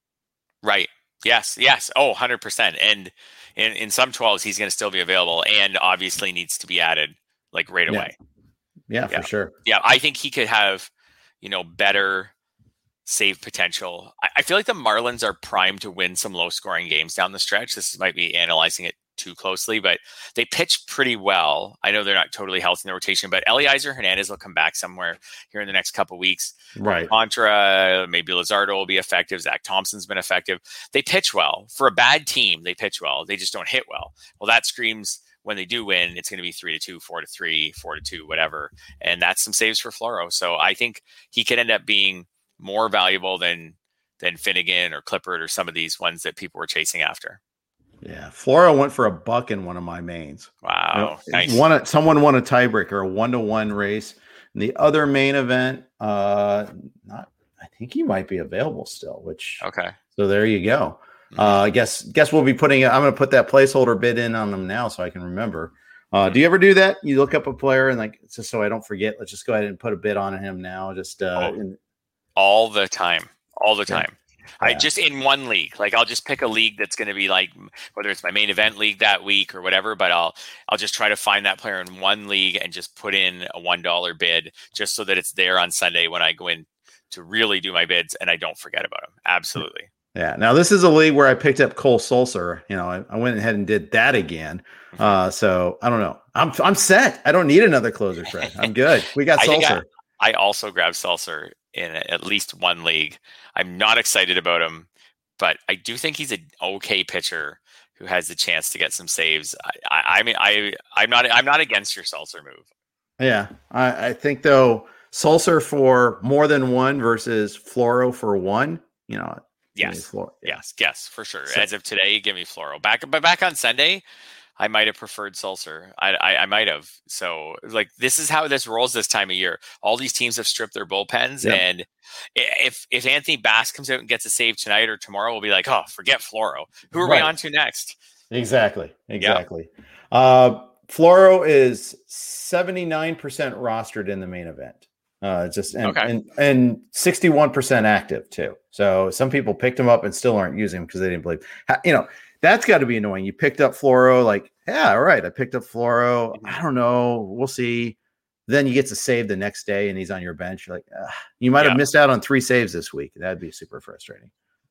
Right. Yes. Yes. Oh, one hundred percent. And in, in some twelves, he's going to still be available and obviously needs to be added like right yeah. away. Yeah, yeah, for sure. Yeah. I think he could have, you know, better save potential. I, I feel like the Marlins are primed to win some low scoring games down the stretch. This might be analyzing it too closely, but they pitch pretty well. I know they're not totally healthy in the rotation, but Eliezer Hernandez will come back somewhere here in the next couple of weeks. Right. Contra, maybe Luzardo will be effective. Zach Thompson's been effective. They pitch well. For a bad team, they pitch well. They just don't hit well. Well, that screams when they do win, it's going to be three to two, four to three, four to two, whatever. And that's some saves for Floro. So I think he could end up being more valuable than than Finnegan or Clippard or some of these ones that people were chasing after. Yeah, Floro went for a buck in one of my mains. Wow, you know, nice. Won a, someone won a tiebreaker, a one-to-one race. And the other main event, uh, not. I think he might be available still. Which okay. So there you go. Mm-hmm. Uh, I guess guess we'll be putting. I'm going to put that placeholder bid in on them now so I can remember. Uh, mm-hmm. Do you ever do that? You look up a player and like just so I don't forget. Let's just go ahead and put a bid on him now. Just uh, oh, in, all the time, all the time. Yeah. I just in one league, like I'll just pick a league that's going to be like whether it's my main event league that week or whatever, but I'll I'll just try to find that player in one league and just put in a one dollar bid just so that it's there on Sunday when I go in to really do my bids and I don't forget about them. Absolutely. Yeah. Now this is a league where I picked up Cole Sulser. You know, I, I went ahead and did that again. Mm-hmm. Uh, so I don't know. I'm I'm set. I don't need another closer, Fred. I'm good. We got Sulser. I, I also grabbed Sulser in at least one league. I'm not excited about him, but I do think he's an okay pitcher who has the chance to get some saves. I, I, I mean, I, I'm not, I'm not against your Sulser move. Yeah. I, I think though Sulser for more than one versus Floro for one, you know, yes, Floro, yeah. yes, yes, for sure. So, as of today, give me Floro back, but back on Sunday, I might have preferred Sulser. I, I, I might have. So like, this is how this rolls this time of year. All these teams have stripped their bullpens. Yeah. And if, if Anthony Bass comes out and gets a save tonight or tomorrow, we'll be like, oh, forget Floro. Who are right. we on to next? Exactly. Exactly. Yeah. Uh, Floro is seventy-nine percent rostered in the main event. Uh, just and, okay. and, and sixty-one percent active too. So some people picked him up and still aren't using him because they didn't believe, you know, that's got to be annoying. You picked up Floro, like, yeah, all right. I picked up Floro. I don't know. We'll see. Then you get to save the next day and he's on your bench. You're like, ugh. You might yeah. have missed out on three saves this week. That'd be super frustrating.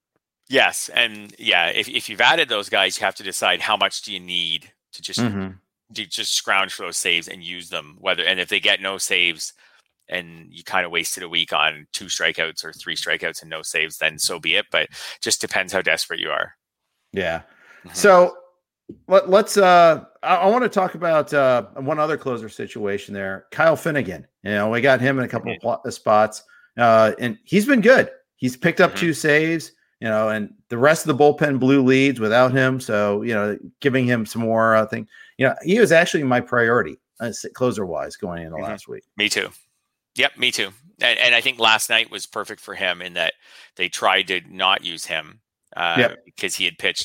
Yes. And yeah, if, if you've added those guys, you have to decide how much do you need to just, mm-hmm. to just scrounge for those saves and use them. Whether, and if they get no saves and you kind of wasted a week on two strikeouts or three strikeouts and no saves, then so be it. But just depends how desperate you are. Yeah. Mm-hmm. So let, let's, uh, I, I want to talk about uh, one other closer situation there. Kyle Finnegan, you know, we got him in a couple mm-hmm. of pl- spots uh, and he's been good. He's picked up mm-hmm. two saves, you know, and the rest of the bullpen blew leads without him. So, you know, giving him some more, I think, you know, he was actually my priority uh, closer wise going into mm-hmm. last week. Me too. Yep. Me too. And, and I think last night was perfect for him in that they tried to not use him. Uh, yep. because he had pitched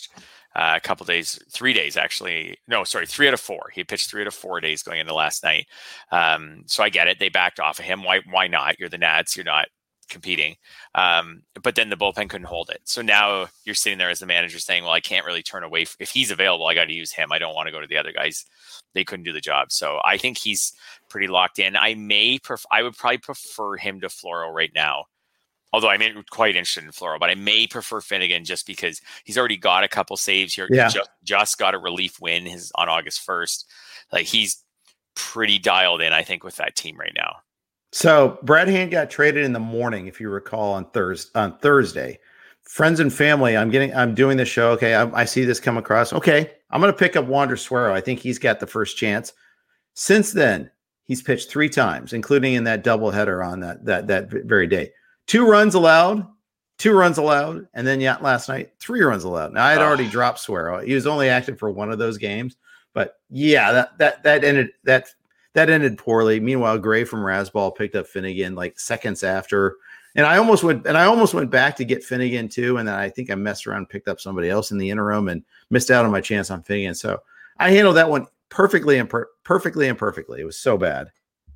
uh, a couple days, three days actually. No, sorry, three out of four. He pitched three out of four days going into last night. Um, so I get it. They backed off of him. Why? Why not? You're the Nats. You're not competing. Um, but then the bullpen couldn't hold it. So now you're sitting there as the manager saying, well, I can't really turn away. F- if he's available, I got to use him. I don't want to go to the other guys. They couldn't do the job. So I think he's pretty locked in. I may, pref- I would probably prefer him to Floro right now. Although I'm quite interested in Floro, but I may prefer Finnegan just because he's already got a couple saves here. Yeah. Just, just got a relief win his on August first. Like he's pretty dialed in, I think, with that team right now. So Brad Hand got traded in the morning, if you recall, on Thursday. On Thursday, friends and family. I'm getting. I'm doing the show. Okay, I, I see this come across. Okay, I'm going to pick up Wander Suero. I think he's got the first chance. Since then, he's pitched three times, including in that doubleheader on that that that very day. Two runs allowed, two runs allowed, and then yeah, last night three runs allowed. Now I had oh. already dropped Suero. He was only active for one of those games, but yeah, that that that ended that. That ended poorly. Meanwhile, Gray from Rasball picked up Finnegan like seconds after. And I almost went and I almost went back to get Finnegan too. And then I think I messed around and picked up somebody else in the interim and missed out on my chance on Finnegan. So I handled that one perfectly and per- perfectly and perfectly. It was so bad.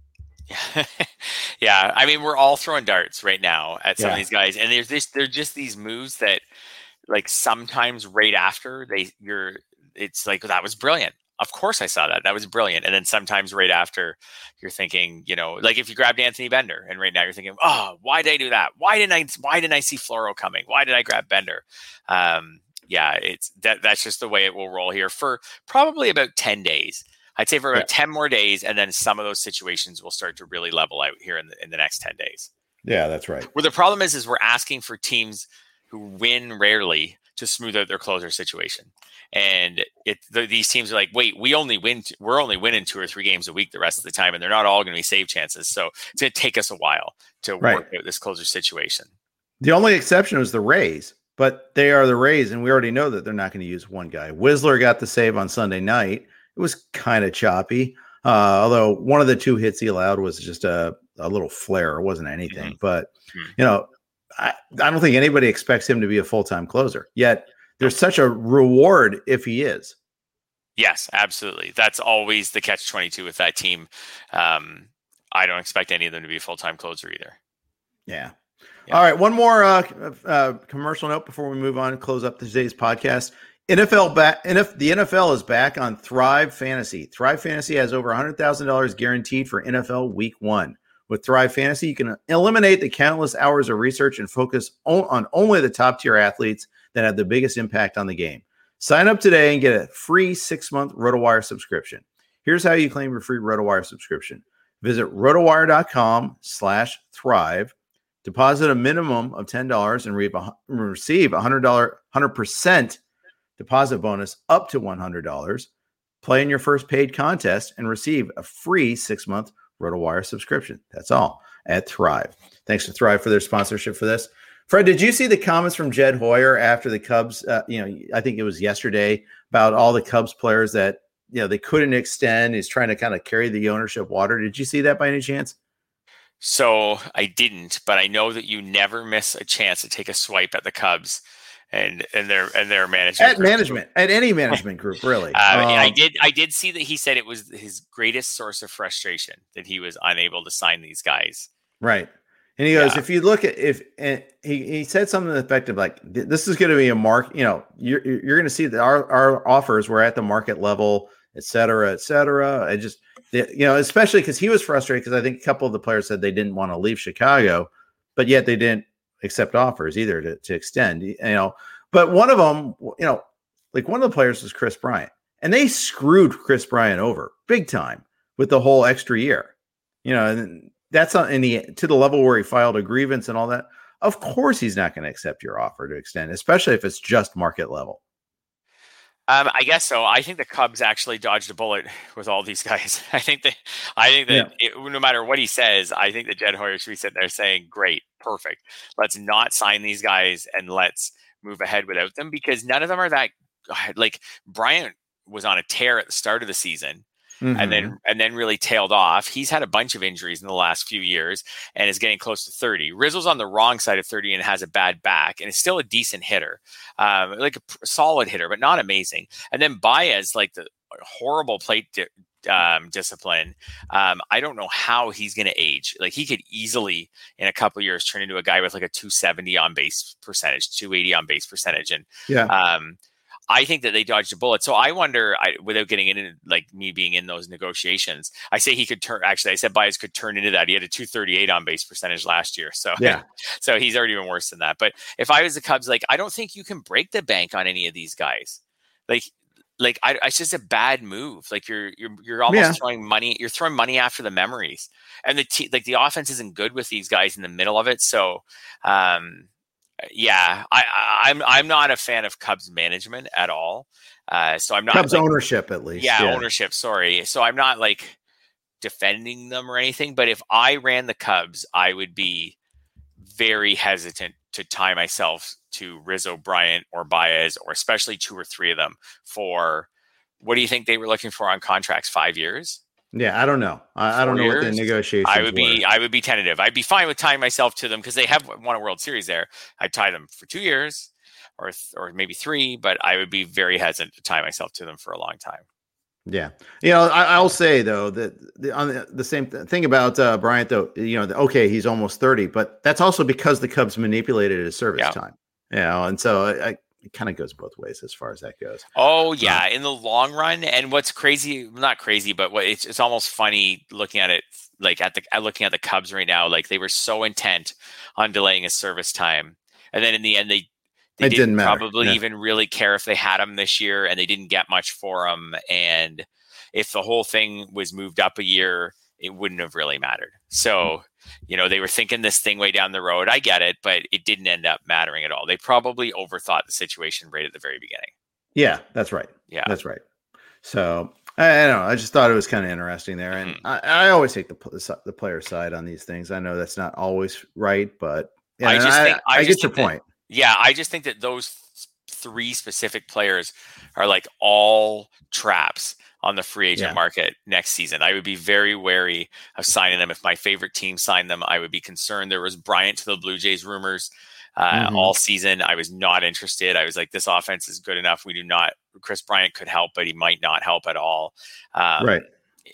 Yeah. I mean, we're all throwing darts right now at some yeah. of these guys. And there's this, they're just these moves that like sometimes right after they you're it's like, that was brilliant. Of course I saw that. That was brilliant. And then sometimes right after you're thinking, you know, like if you grabbed Anthony Bender and right now you're thinking, oh, why did I do that? Why didn't I, why didn't I see Floro coming? Why did I grab Bender? Um, yeah, it's that that's just the way it will roll here for probably about ten days. I'd say for about yeah. ten more days. And then some of those situations will start to really level out here in the, in the next ten days. Yeah, that's right. Where the problem is, is we're asking for teams who win rarely to smooth out their closer situation. And it the, these teams are like, wait, we only win. T- we're only winning two or three games a week the rest of the time, and they're not all going to be save chances. So it's going to take us a while to right. work out this closer situation. The only exception was the Rays, but they are the Rays, and we already know that they're not going to use one guy. Whistler got the save on Sunday night. It was kind of choppy, uh, although one of the two hits he allowed was just a, a little flare. It wasn't anything, mm-hmm. but mm-hmm. you know, I, I don't think anybody expects him to be a full-time closer yet. There's such a reward if he is. Yes, absolutely. That's always the catch twenty-two with that team. Um, I don't expect any of them to be a full-time closer either. Yeah. yeah. All right. One more uh, uh, commercial note before we move on and close up today's podcast. N F L back. N F, the N F L is back on Thrive Fantasy. Thrive Fantasy has over one hundred thousand dollars guaranteed for N F L Week One. With Thrive Fantasy, you can eliminate the countless hours of research and focus on, on only the top-tier athletes that have the biggest impact on the game. Sign up today and get a free six-month RotoWire subscription. Here's how you claim your free RotoWire subscription. Visit rotowire.com slash thrive. Deposit a minimum of ten dollars and receive a one hundred dollars, one hundred percent deposit bonus up to one hundred dollars. Play in your first paid contest and receive a free six-month RotoWire subscription. That's all at Thrive. Thanks to Thrive for their sponsorship for this. Fred, did you see the comments from Jed Hoyer after the Cubs? Uh, you know, I think it was yesterday about all the Cubs players that, you know, they couldn't extend. He's trying to kind of carry the ownership water. Did you see that by any chance? So I didn't, but I know that you never miss a chance to take a swipe at the Cubs and and their and their management at group. management at any management group, really. uh, um, I did I did see that he said it was his greatest source of frustration that he was unable to sign these guys. Right. And he goes, yeah. if you look at if and he, he said something effective like this is going to be a mark, you know, you're you're going to see that our, our offers were at the market level, et cetera, et cetera. I just, you know, especially because he was frustrated because I think a couple of the players said they didn't want to leave Chicago, but yet they didn't accept offers either to, to extend, you know. But one of them, you know, like one of the players was Chris Bryant, and they screwed Chris Bryant over big time with the whole extra year, you know, and that's not any to the level where he filed a grievance and all that. Of course, he's not going to accept your offer to extend, especially if it's just market level. Um, I guess so. I think the Cubs actually dodged a bullet with all these guys. I think that I think that yeah. it, no matter what he says, I think that Jed Hoyer should be sitting there saying, "Great, perfect. Let's not sign these guys and let's move ahead without them," because none of them are that. Like Bryant was on a tear at the start of the season, mm-hmm. and then and then really tailed off. He's had a bunch of injuries in the last few years and is getting close to thirty. Rizzo's on the wrong side of thirty and has a bad back and is still a decent hitter, um, like a, a solid hitter, but not amazing. And then Baez, like the horrible plate di- um, discipline. Um, I don't know how he's going to age. Like he could easily in a couple of years turn into a guy with like a two seventy on base percentage, two eighty on base percentage. And yeah, um, I think that they dodged a bullet. So I wonder, I, without getting into like me being in those negotiations, I say he could turn, actually I said Baez could turn into that. He had a two thirty-eight on base percentage last year. So yeah, so he's already been worse than that. But if I was the Cubs, like, I don't think you can break the bank on any of these guys. Like, Like I, it's just a bad move. Like you're you're you're almost yeah. throwing money. You're throwing money after the memories, and the te- like the offense isn't good with these guys in the middle of it. So, um, yeah, I, I I'm I'm not a fan of Cubs management at all. Uh, so I'm not Cubs like, ownership at least. Yeah, yeah, ownership. Sorry. So I'm not like defending them or anything. But if I ran the Cubs, I would be very hesitant to tie myself to Rizzo, Bryant, or Baez, or especially two or three of them for, what do you think they were looking for on contracts? Five years? Yeah, I don't know. I, I don't know years? what the negotiations I would be, were. I would be tentative. I'd be fine with tying myself to them because they have won a World Series there. I'd tie them for two years or or maybe three, but I would be very hesitant to tie myself to them for a long time. Yeah. You know, I, I'll say, though, that the, on the, the same th- thing about uh, Bryant, though, you know, the, okay, he's almost thirty, but that's also because the Cubs manipulated his service yeah. time. You know, and so I, I, it kind of goes both ways as far as that goes. Oh, yeah. Um, in the long run. And what's crazy, not crazy, but what it's, it's almost funny looking at it, like at the looking at the Cubs right now, like they were so intent on delaying his service time. And then in the end, they They it didn't, didn't probably yeah. even really care if they had him this year, and they didn't get much for him. And if the whole thing was moved up a year, it wouldn't have really mattered. So, you know, they were thinking this thing way down the road. I get it, but it didn't end up mattering at all. They probably overthought the situation right at the very beginning. Yeah, that's right. Yeah, that's right. So I, I don't know. I just thought it was kind of interesting there. And mm-hmm. I, I always take the, the player side on these things. I know that's not always right, but yeah, I, just think, I, I, I just get your point. That, yeah, I just think that those three specific players are like all traps on the free agent yeah. market next season. I would be very wary of signing them. If my favorite team signed them, I would be concerned. There was Bryant to the Blue Jays rumors uh, mm-hmm. all season. I was not interested. I was like, this offense is good enough. We do not, Chris Bryant could help, but he might not help at all. Um, right.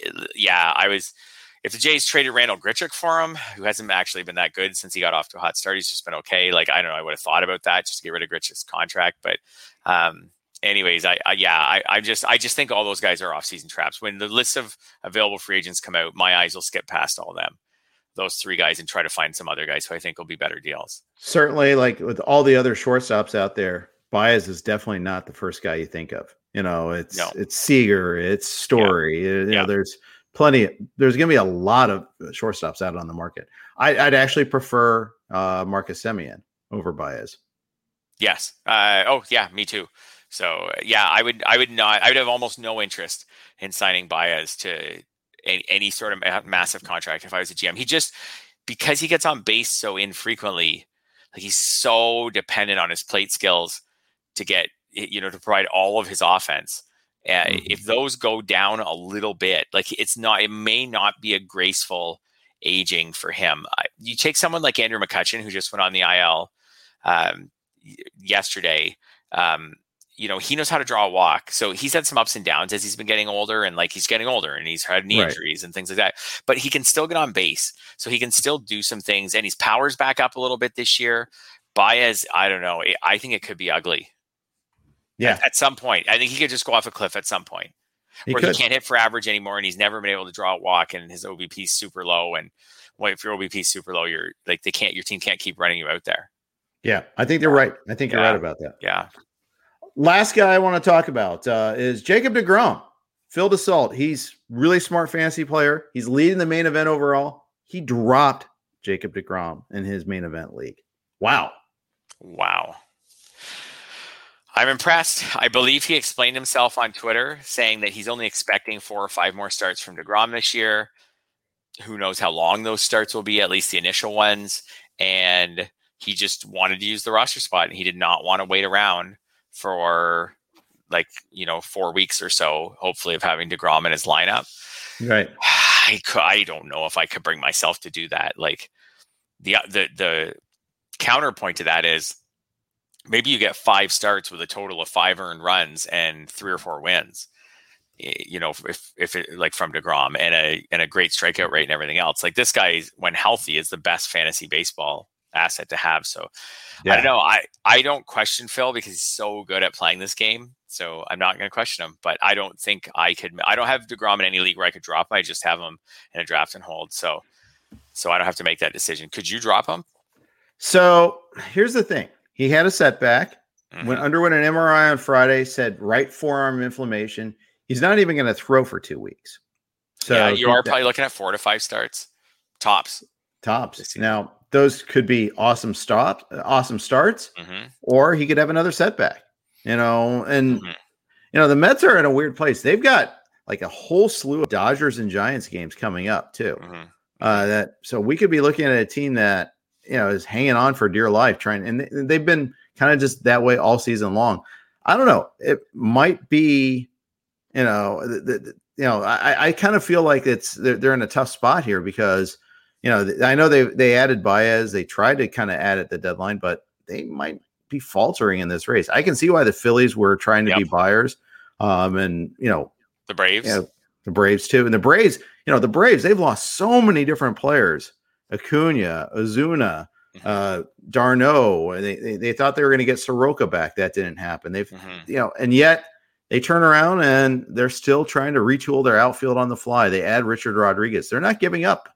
Yeah, I was, if the Jays traded Randall Grichuk for him, who hasn't actually been that good since he got off to a hot start, he's just been okay. Like, I don't know, I would have thought about that just to get rid of Grichuk's contract. But um, anyways, I, I yeah, I, I just I just think all those guys are off-season traps. When the list of available free agents come out, my eyes will skip past all of them, those three guys, and try to find some other guys who I think will be better deals. Certainly, like with all the other shortstops out there, Baez is definitely not the first guy you think of. You know, it's no. it's Seager, it's Story. Yeah. You yeah. know, there's plenty. There's going to be a lot of shortstops out on the market. I, I'd actually prefer uh, Marcus Semien over Baez. Yes. Uh, oh, yeah. Me too. So yeah, I would. I would not. I would have almost no interest in signing Baez to any, any sort of massive contract if I was a G M. He just because he gets on base so infrequently, like he's so dependent on his plate skills to get you know to provide all of his offense. Uh, mm-hmm. If those go down a little bit, like it's not, it may not be a graceful aging for him. Uh, you take someone like Andrew McCutchen, who just went on the I L um, yesterday. Um, you know, he knows how to draw a walk. So he's had some ups and downs as he's been getting older, and like he's getting older and he's had knee right. injuries and things like that, but he can still get on base. So he can still do some things, and his power's back up a little bit this year. Baez, I don't know. I think it could be ugly. Yeah. At, at some point, I think he could just go off a cliff at some point he where could. he can't hit for average anymore. And he's never been able to draw a walk, and his O B P is super low. And well, if your O B P is super low, you're like, they can't, your team can't keep running you out there. Yeah. I think they're right. I think yeah. you're right about that. Yeah. Last guy I want to talk about uh, is Jacob deGrom. Phil DeSalt. He's really smart fantasy player. He's leading the main event overall. He dropped Jacob deGrom in his main event league. Wow. Wow. I'm impressed. I believe he explained himself on Twitter saying that he's only expecting four or five more starts from deGrom this year. Who knows how long those starts will be, at least the initial ones. And he just wanted to use the roster spot, and he did not want to wait around for like, you know, four weeks or so, hopefully, of having DeGrom in his lineup. Right. I could, I don't know if I could bring myself to do that. Like the the the counterpoint to that is maybe you get five starts with a total of five earned runs and three or four wins. You know, if if it like from DeGrom and a and a great strikeout rate and everything else, like this guy when healthy is the best fantasy baseball asset to have. So yeah. I don't know. I, I don't question Phil because he's so good at playing this game. So I'm not going to question him, but I don't think I could, I don't have DeGrom in any league where I could drop him. I just have him in a draft and hold. So, so I don't have to make that decision. Could you drop him? So here's the thing. He had a setback, mm-hmm. went underwent an M R I on Friday, said right forearm inflammation. He's not even going to throw for two weeks. So yeah, you are probably looking at four to five starts, tops. Tops. Now those could be awesome stops, awesome starts, mm-hmm. or he could have another setback. You know, and mm-hmm. you know the Mets are in a weird place. They've got like a whole slew of Dodgers and Giants games coming up too. Mm-hmm. Uh, that so we could be looking at a team that you know is hanging on for dear life, trying, and they, they've been kind of just that way all season long. I don't know. It might be. You know, the, the, you know, I, I kind of feel like it's they're, they're in a tough spot here because, you know, I know they they added Baez. They tried to kind of add at the deadline, but they might be faltering in this race. I can see why the Phillies were trying to yep. be buyers, um, and you know, the Braves, you know, the Braves too, and the Braves. You know, the Braves they've lost so many different players: Acuna, Ozuna, mm-hmm. uh, d'Arnaud. They, they they thought they were going to get Soroka back. That didn't happen. They've mm-hmm. you know, and yet. They turn around and they're still trying to retool their outfield on the fly. They add Richard Rodriguez. They're not giving up.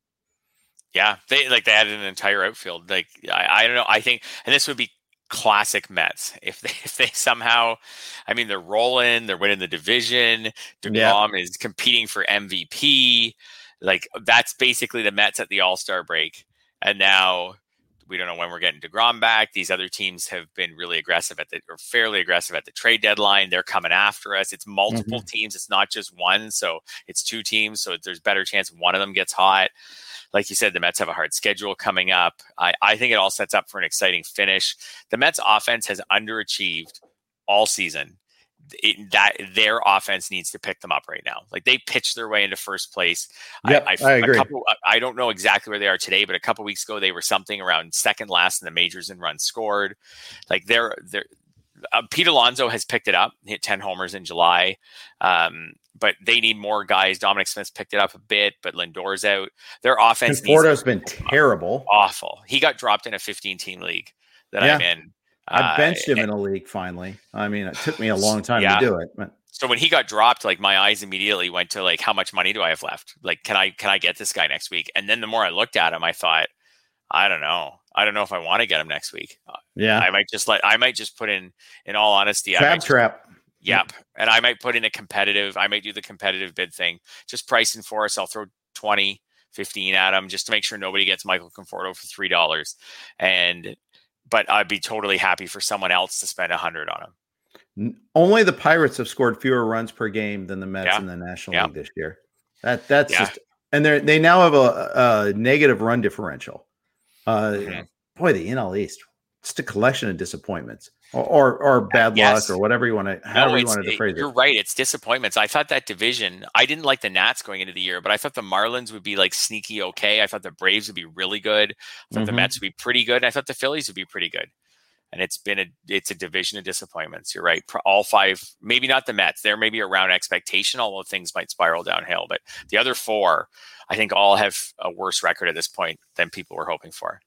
Yeah, they like they added an entire outfield. Like I, I don't know. I think, and this would be classic Mets if they if they somehow. I mean, they're rolling. They're winning the division. DeGrom yeah. is competing for M V P. Like that's basically the Mets at the All-Star break, and now. We don't know when we're getting DeGrom back. These other teams have been really aggressive at the, or fairly aggressive at the trade deadline. They're coming after us. It's multiple mm-hmm. teams. It's not just one. So it's two teams. So there's better chance one of them gets hot. Like you said, the Mets have a hard schedule coming up. I, I think it all sets up for an exciting finish. The Mets offense has underachieved all season. It, that their offense needs to pick them up right now. Like they pitched their way into first place. Yep, I, I, I agree. A couple, I don't know exactly where they are today, but a couple weeks ago they were something around second last in the majors in runs scored. Like they're they're uh, Pete Alonso has picked it up, hit ten homers in July. Um, but they need more guys. Dominic Smith's picked it up a bit, but Lindor's out. Their offense Conforto's been terrible, awful. He got dropped in a fifteen team league that yeah. I'm in. I benched him uh, in a league finally. I mean, it took me a long time yeah. to do it. But. So when he got dropped, like my eyes immediately went to like, how much money do I have left? Like, can I can I get this guy next week? And then the more I looked at him, I thought, I don't know. I don't know if I want to get him next week. Yeah, I might just let. I might just put in. In all honesty, Crab I might trap. Just, yep, and I might put in a competitive. I might do the competitive bid thing. Just pricing for us. I'll throw twenty, fifteen at him just to make sure nobody gets Michael Conforto for three dollars and. But I'd be totally happy for someone else to spend a hundred on him. Only the Pirates have scored fewer runs per game than the Mets yeah. in the National yeah. League this year. That that's yeah. just, and they they now have a, a negative run differential. Uh, mm-hmm. Boy, the N L East, just a collection of disappointments, or or, or bad yes. luck, or whatever you want to, however no, you wanted to phrase it. You're right. It's disappointments. I thought that division. I didn't like the Nats going into the year, but I thought the Marlins would be like sneaky okay. I thought the Braves would be really good. I thought mm-hmm. the Mets would be pretty good. And I thought the Phillies would be pretty good. And it's been a it's a division of disappointments. You're right. All five, maybe not the Mets. They're maybe around expectation, although things might spiral downhill. But the other four, I think, all have a worse record at this point than people were hoping for.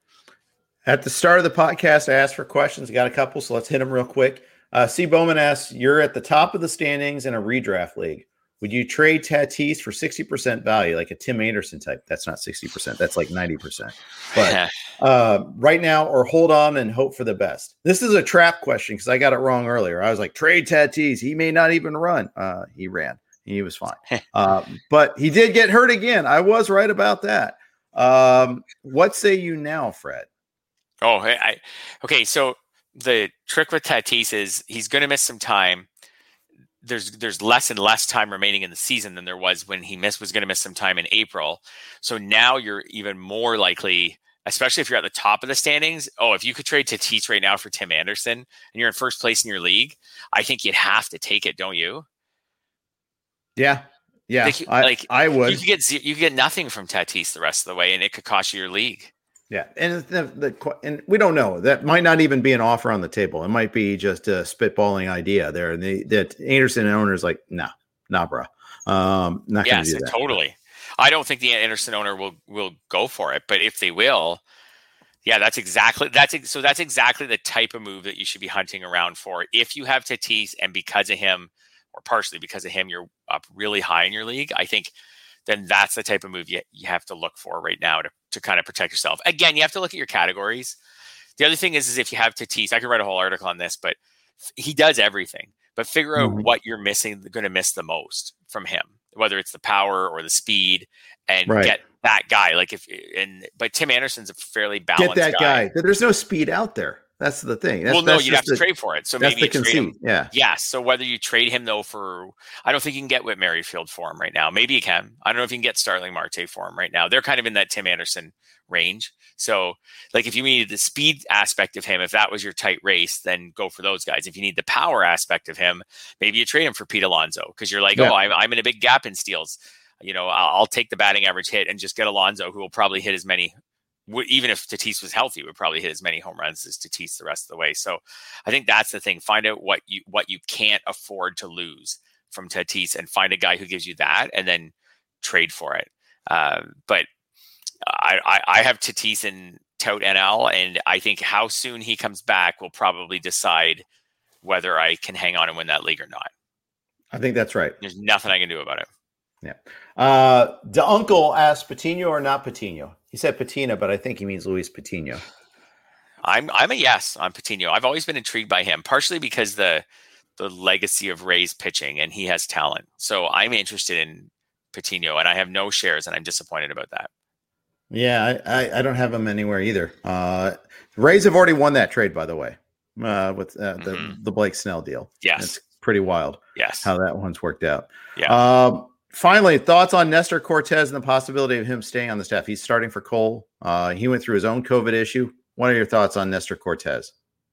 At the start of the podcast, I asked for questions. I got a couple, so let's hit them real quick. Uh, C. Bowman asks, you're at the top of the standings in a redraft league. Would you trade Tatis for sixty percent value, like a Tim Anderson type? That's not sixty percent. That's like ninety percent. But uh, right now, or hold on and hope for the best. This is a trap question because I got it wrong earlier. I was like, trade Tatis. He may not even run. Uh, he ran. He was fine. uh, but he did get hurt again. I was right about that. Um, what say you now, Fred? Oh, I, okay. So the trick with Tatis is he's going to miss some time. There's there's less and less time remaining in the season than there was when he missed was going to miss some time in April. So now you're even more likely especially if you're at the top of the standings. Oh, if you could trade Tatis right now for Tim Anderson and you're in first place in your league, I think you'd have to take it, don't you? Yeah. Yeah. Like, I, like I would. You could get you could get nothing from Tatis the rest of the way, and it could cost you your league. Yeah, and the, the and we don't know. That might not even be an offer on the table. It might be just a spitballing idea there. And the that Anderson owner is like, nah, nah, bro. Um, not yes, gonna do that. Totally. I don't think the Anderson owner will will go for it, but if they will, yeah, that's exactly that's so that's exactly the type of move that you should be hunting around for. If you have Tatis and because of him, or partially because of him, you're up really high in your league, I think then that's the type of move you, you have to look for right now to, to kind of protect yourself. Again, you have to look at your categories. The other thing is, is if you have Tatis, I could write a whole article on this, but he does everything. But figure out mm-hmm. what you're missing, going to miss the most from him, whether it's the power or the speed, and right. get that guy. Like if and but Tim Anderson's a fairly balanced Get that guy. guy. There's no speed out there. That's the thing. That's, well, no, that's you'd have to the, trade for it. So that's maybe the you trade him. Yeah. Yeah. So whether you trade him though for, I don't think you can get Whit Merrifield for him right now. Maybe you can. I don't know if you can get Starling Marte for him right now. They're kind of in that Tim Anderson range. So like if you needed the speed aspect of him, if that was your tight race, then go for those guys. If you need the power aspect of him, maybe you trade him for Pete Alonso because you're like, yeah. oh, I'm, I'm in a big gap in steals. You know, I'll, I'll take the batting average hit and just get Alonso, who will probably hit as many. Even if Tatis was healthy, would probably hit as many home runs as Tatis the rest of the way. So I think that's the thing. Find out what you what you can't afford to lose from Tatis and find a guy who gives you that and then trade for it. Uh, but I, I, I have Tatis in Tout N L, and I think how soon he comes back will probably decide whether I can hang on and win that league or not. I think that's right. There's nothing I can do about it. Yeah. Uh, the uncle asked Patino or not Patino. He said Patina, but I think he means Luis Patino. I'm I'm a yes on Patino. I've always been intrigued by him, partially because the the legacy of Ray's pitching, and he has talent. So I'm interested in Patino, and I have no shares, and I'm disappointed about that. Yeah, I, I, I don't have him anywhere either. Uh, Rays have already won that trade, by the way, uh, with uh, the mm-hmm. the Blake Snell deal. Yes, it's pretty wild. Yes, how that one's worked out. Yeah. Um, Finally, thoughts on Nestor Cortez and the possibility of him staying on the staff. He's starting for Cole. Uh, he went through his own COVID issue. What are your thoughts on Nestor Cortez?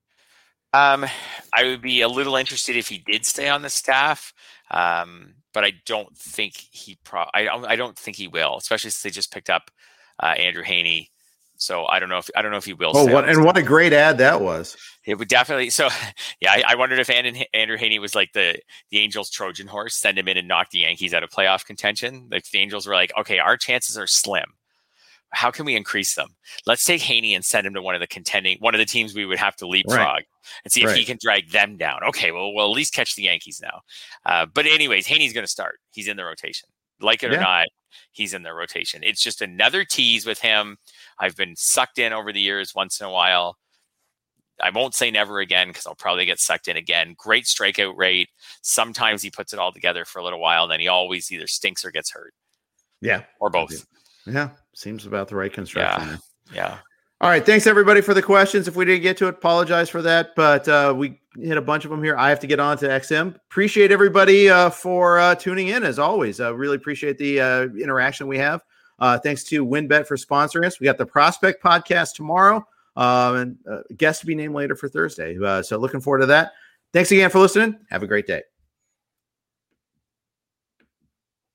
Um, I would be a little interested if he did stay on the staff, um, but I don't think he. Pro- I don't. I don't think he will, especially since they just picked up uh, Andrew Haney. So I don't know if I don't know if he will. Oh, what and what a great ad that was! It would definitely. So yeah, I, I wondered if Andrew Haney was like the the Angels' Trojan horse, send him in and knock the Yankees out of playoff contention. Like the Angels were like, okay, our chances are slim. How can we increase them? Let's take Haney and send him to one of the contending, one of the teams we would have to leapfrog right. and see if right. he can drag them down. Okay, well, we'll at least catch the Yankees now. Uh, but anyways, Haney's going to start. He's in the rotation, like it yeah. or not. He's in the rotation. It's just another tease with him. I've been sucked in over the years once in a while. I won't say never again because I'll probably get sucked in again. Great strikeout rate. Sometimes he puts it all together for a little while, and then he always either stinks or gets hurt. Yeah. Or both. Yeah. Seems about the right construction. Yeah. Yeah. All right. Thanks, everybody, for the questions. If we didn't get to it, apologize for that. But uh, we hit a bunch of them here. I have to get on to X M. Appreciate everybody uh, for uh, tuning in, as always. I uh, really appreciate the uh, interaction we have. Uh, thanks to WynnBET for sponsoring us. We got the Prospect Podcast tomorrow uh, and a guest to be named later for Thursday. Uh, so looking forward to that. Thanks again for listening. Have a great day.